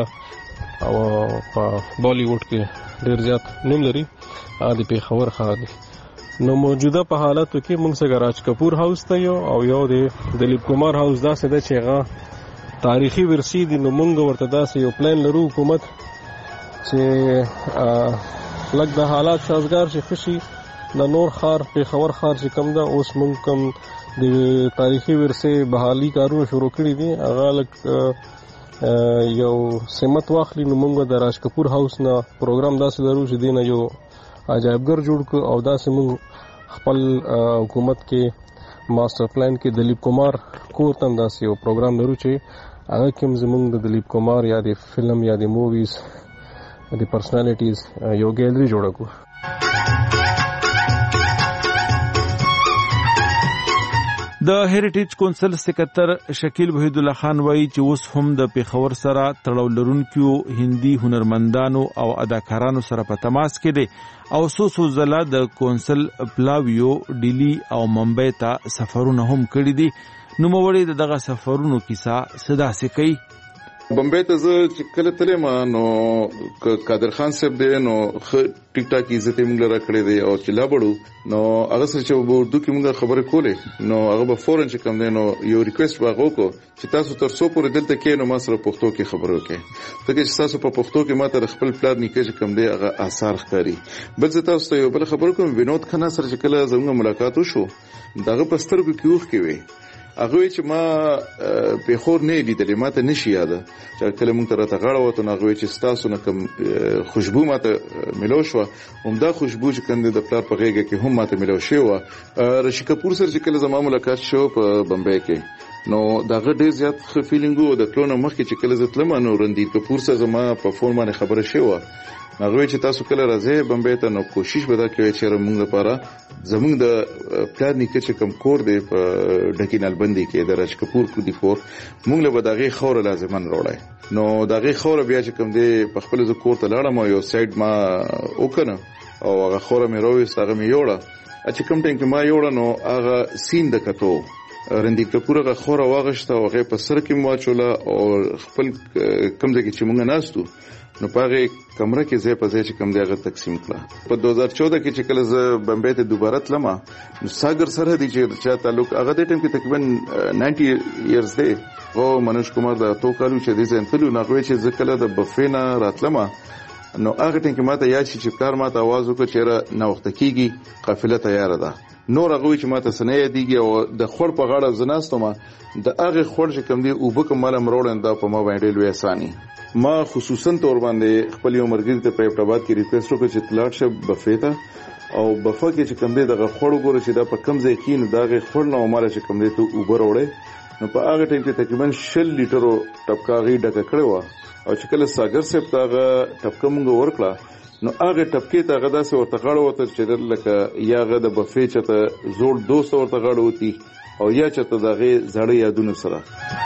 او په بالیووډ کې ډېر زیات نوم لري هغه د پیښور ښار دی. نو موجوده په حالاتو کې موږ څنګه راج کپور هاوس ته یو او یو د دلیپ کمار هاوس داسې ده چې هغه تاریخي ورثي دي. نو موږ ورته داسې یو پلان لرو حکومت چې لږ د حالات سازګار شي خشي د نور ښار پېښور ښار چې کوم ده اوس موږ کوم د تاریخي ورثې بحالي کارونه شروع کړي دي هغه لږ یو سمت واخلي. نو موږ د راج کپور هاوس نه پروګرام داسې لرو چې دی نه یو عجایبګر جوړ کړو او داسې موږ خپل حکومت کې ماستر پلان کې دلیپ کمار کور ته داسې یو پروګرام لرو چې هغه کې زموږ د دلیپ کمار یا د فلم یا د موویز د پرسنالټیز یو ګیلری جوړ کړو. د هریټیج کونسل سکرټر شکیل وحید الله خان وایي چې اوس هم د پیښور سره تړاو لرونکو هندي هنرمندانو او اداکارانو سره په تماس کې دي او څو څو ځله د کونسل پلاویو ډیلی او ممبئی ته سفرونه هم کړي دي. نوموړي دغه سفرونو کیسه صداسې کوي. بمبئی ته زه چې کله تلم نو قادر خان صاحب دی نو ټیک ټاک عزت موږ لره کړی دی او چې لا بړو نو هغه سره چې په اردو کې موږ خبرې کولې نو هغه به فورن چې کوم دی نو یو ریکوست واغو کو چې تاسو تر څو پورې دلته کې نو ما سره پښتو کې خبرې وکړئ ځکه چې تاسو په پښتو کې ما ته خپل پلان نیکه چې کوم دی هغه آثار ښکاري. بل زه تاسو ته یو بل خبرې کوم وینود خان سره چې کله زموږ ملاقات وشو دغه په سترګو کې اوښ کې وي هغه چې ما پیښور نه لیدلې ماته نشي یاده چې کله مونږ ته راته غاړه وته هغه چې ستاسو نه کوم خوشبو ماته ملو شو همدا خوشبو چې کنده د پلار په غیږ کې هم ماته ملو شو. رشی کپور سره چې کله زما ملاقات شو په بمبئی کې نو داغه ډیر زیات ښه فیلینګ و د تلونو مخکې چې کله زتلم نو رندیر کپور سره زما په فون باندې خبره شو هغه چې تاسو کله راځي بمبئی ته نو کوشش ودا کوي چې موږ لپاره زموږ د پلان نیکه چې کوم کور دی په ډکینال بندي کې د راج کپور کو دی کور موږ له بداغه خور لازمان وروړای نو داغه خور بیا چې کوم دی په خپل ز کور ته لاړم یو سایډ ما وکنه او هغه خور مې رويست هغه مې یوړه چې کوم ټیم کې ما یوړه نو هغه سین د کتو رندی کپور هغه خور واغشته او هغه په سر کې مواچوله او خپل کم ځای کې چې موږ ناستو نو پاره کمره کې ځای په ځای چې کم دی هغه تقسیم کړه. په دوه هزار چودہ کې چې کله زه بمبئی ته دوباره تلم نو ساګر سره دی چې چا تعلق هغه د ټیم کې تقریبا نوي ایرز دی او منوج کمار د تو کالو چې دی ځین تلو نغوي چې ځکه د بفینا راتلم نو هغه ټیم کې ماته یاد شي چې کار ماته आवाज وکړ چې را نه وخت کېږي قافله تیار ده نور هغه چې ماته سنې دیږي او د خور په غاړه زناستم د هغه خور چې کم دی او بکه مال مروړنده په ما باندې لوي اساني ما خصوصا تور باندې خپل یو مرګ ته په ابتداء کې ریکوست وکړ چې تلاړ شه بفیتا او بفا کې چې کم دی دغه خور وګوره چې دا په کم ځای کې نو دغه خور نو مال چې کم دی ته اوبر وړي نو په هغه ټیم کې تقریبا شل لیټرو ټپکاغي ډکه کړو او چې کله ساګر صاحب تاغه ټپکه مونږ ورکړه نو هغه ټپکې ته غدا سه ورته غاړه وته چې لکه یاغه د بفې چته زوړ دوست ورته غاړه وتی او یا چته دغه زړې یادونه سره.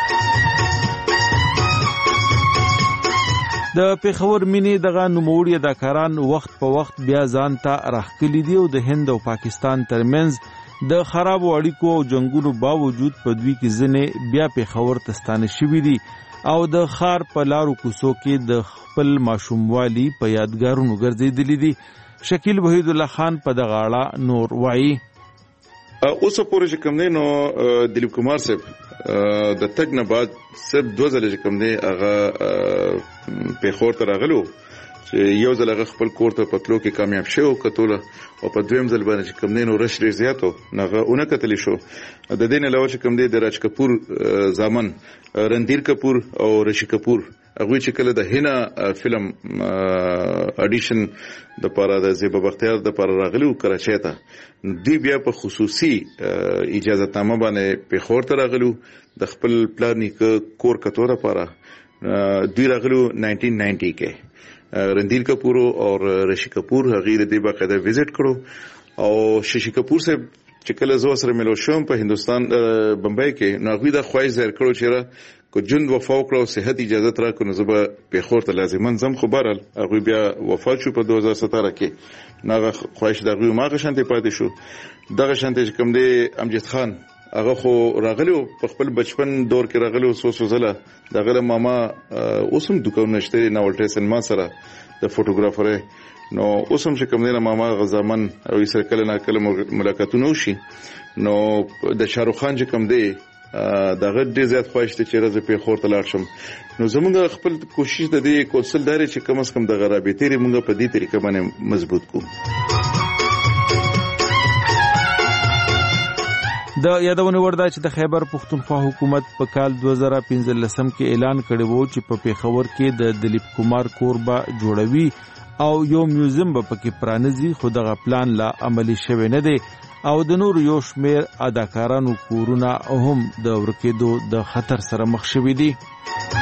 د پیښور مینې دغه نوموړي اداکاران وخت په وخت بیا ځان ته راخکلي دي او د هند او پاکستان ترمنځ د خراب اړیکو او جنگونو باوجود په دوی کې ځنې بیا پیښور ته ستانه شوي دي او د خار په لارو کوڅو کې د خپل ماشوموالي په یادګارونو ګرځېدلي دي. شکیل وحید الله خان په دغه اړه نور وایي. اوس پورې چې کوم دی نو دلیپ کمار صاحب د تګ نه بعد صرف دوه ځله چې کوم دی هغه پیښور ته راغلو چې یو ځل هغه خپل کور ته پتلو کې کامیاب شو کتوله او په دویم ځل باندې چې کوم دی نو رش ډیر زیاتو هغه اونې کتلی شو د دې نه علاوه چې کوم دی د راج کپور زامن رندیر کپور او رشی کپور هغه چې کله د هینا فلم اډیشن د پاره د زیبا بختیار د پاره راغلو کراچۍ ته دی بیا په خصوصي اجازه نامه باندې پیښور ته راغلو د خپل پلانې کور کتوره لپاره دوی راغلو نائنٹین نائنٹی کې رندیر کپور او رشی کپور هغه د دې باقاعده وزټ کړو او ششی کپور صاحب چې کله زو سره ملو شوم په هندستان بمبئی کې نو هغه د خوای زیر کړو چې را کو جند وفا وکړو صحت اجازه تر کو نو زبا پیښور ته لازمن زم خبرل هغه بیا وفات شو په دوه هزار ستره کې ناغه خواهش دغه ماغه شانته پاتې شو دغه شانته کوم دی امجد خان هغه خو راغلی په خپل بچپن دور کې راغلی سو سو زله دغه ماما اوسم دکان نشته نه ولټه سینما سره د فوټوګرافر نو اوسم چې کوم نه ماما غزامن او یې سره کله نه کله ملاقاتونه وشي نو د شاروخ خان چې کوم دی دغه ډیر زیات خوښ ته چې راځي په خور ته لاړ شم نو زموږ خپل کوشش د دې کونسل داري چې کم از کم د غرابې تیری موږ په دې طریقه باندې مضبوط کوو د یادونه ورده چې د خیبر پښتونخوا حکومت په کال دوه زره پنځلسم کې اعلان کړی وو چې په پیښور کې د دلیپ کمار کوربا جوړوي او یو میوزیم به پکې پرانیزي خو دغه پلان لا عملی شوی نه دی او د نور یو شمیر اداکارانو کورونه هم د ورکېدو د خطر سره مخ شوي دي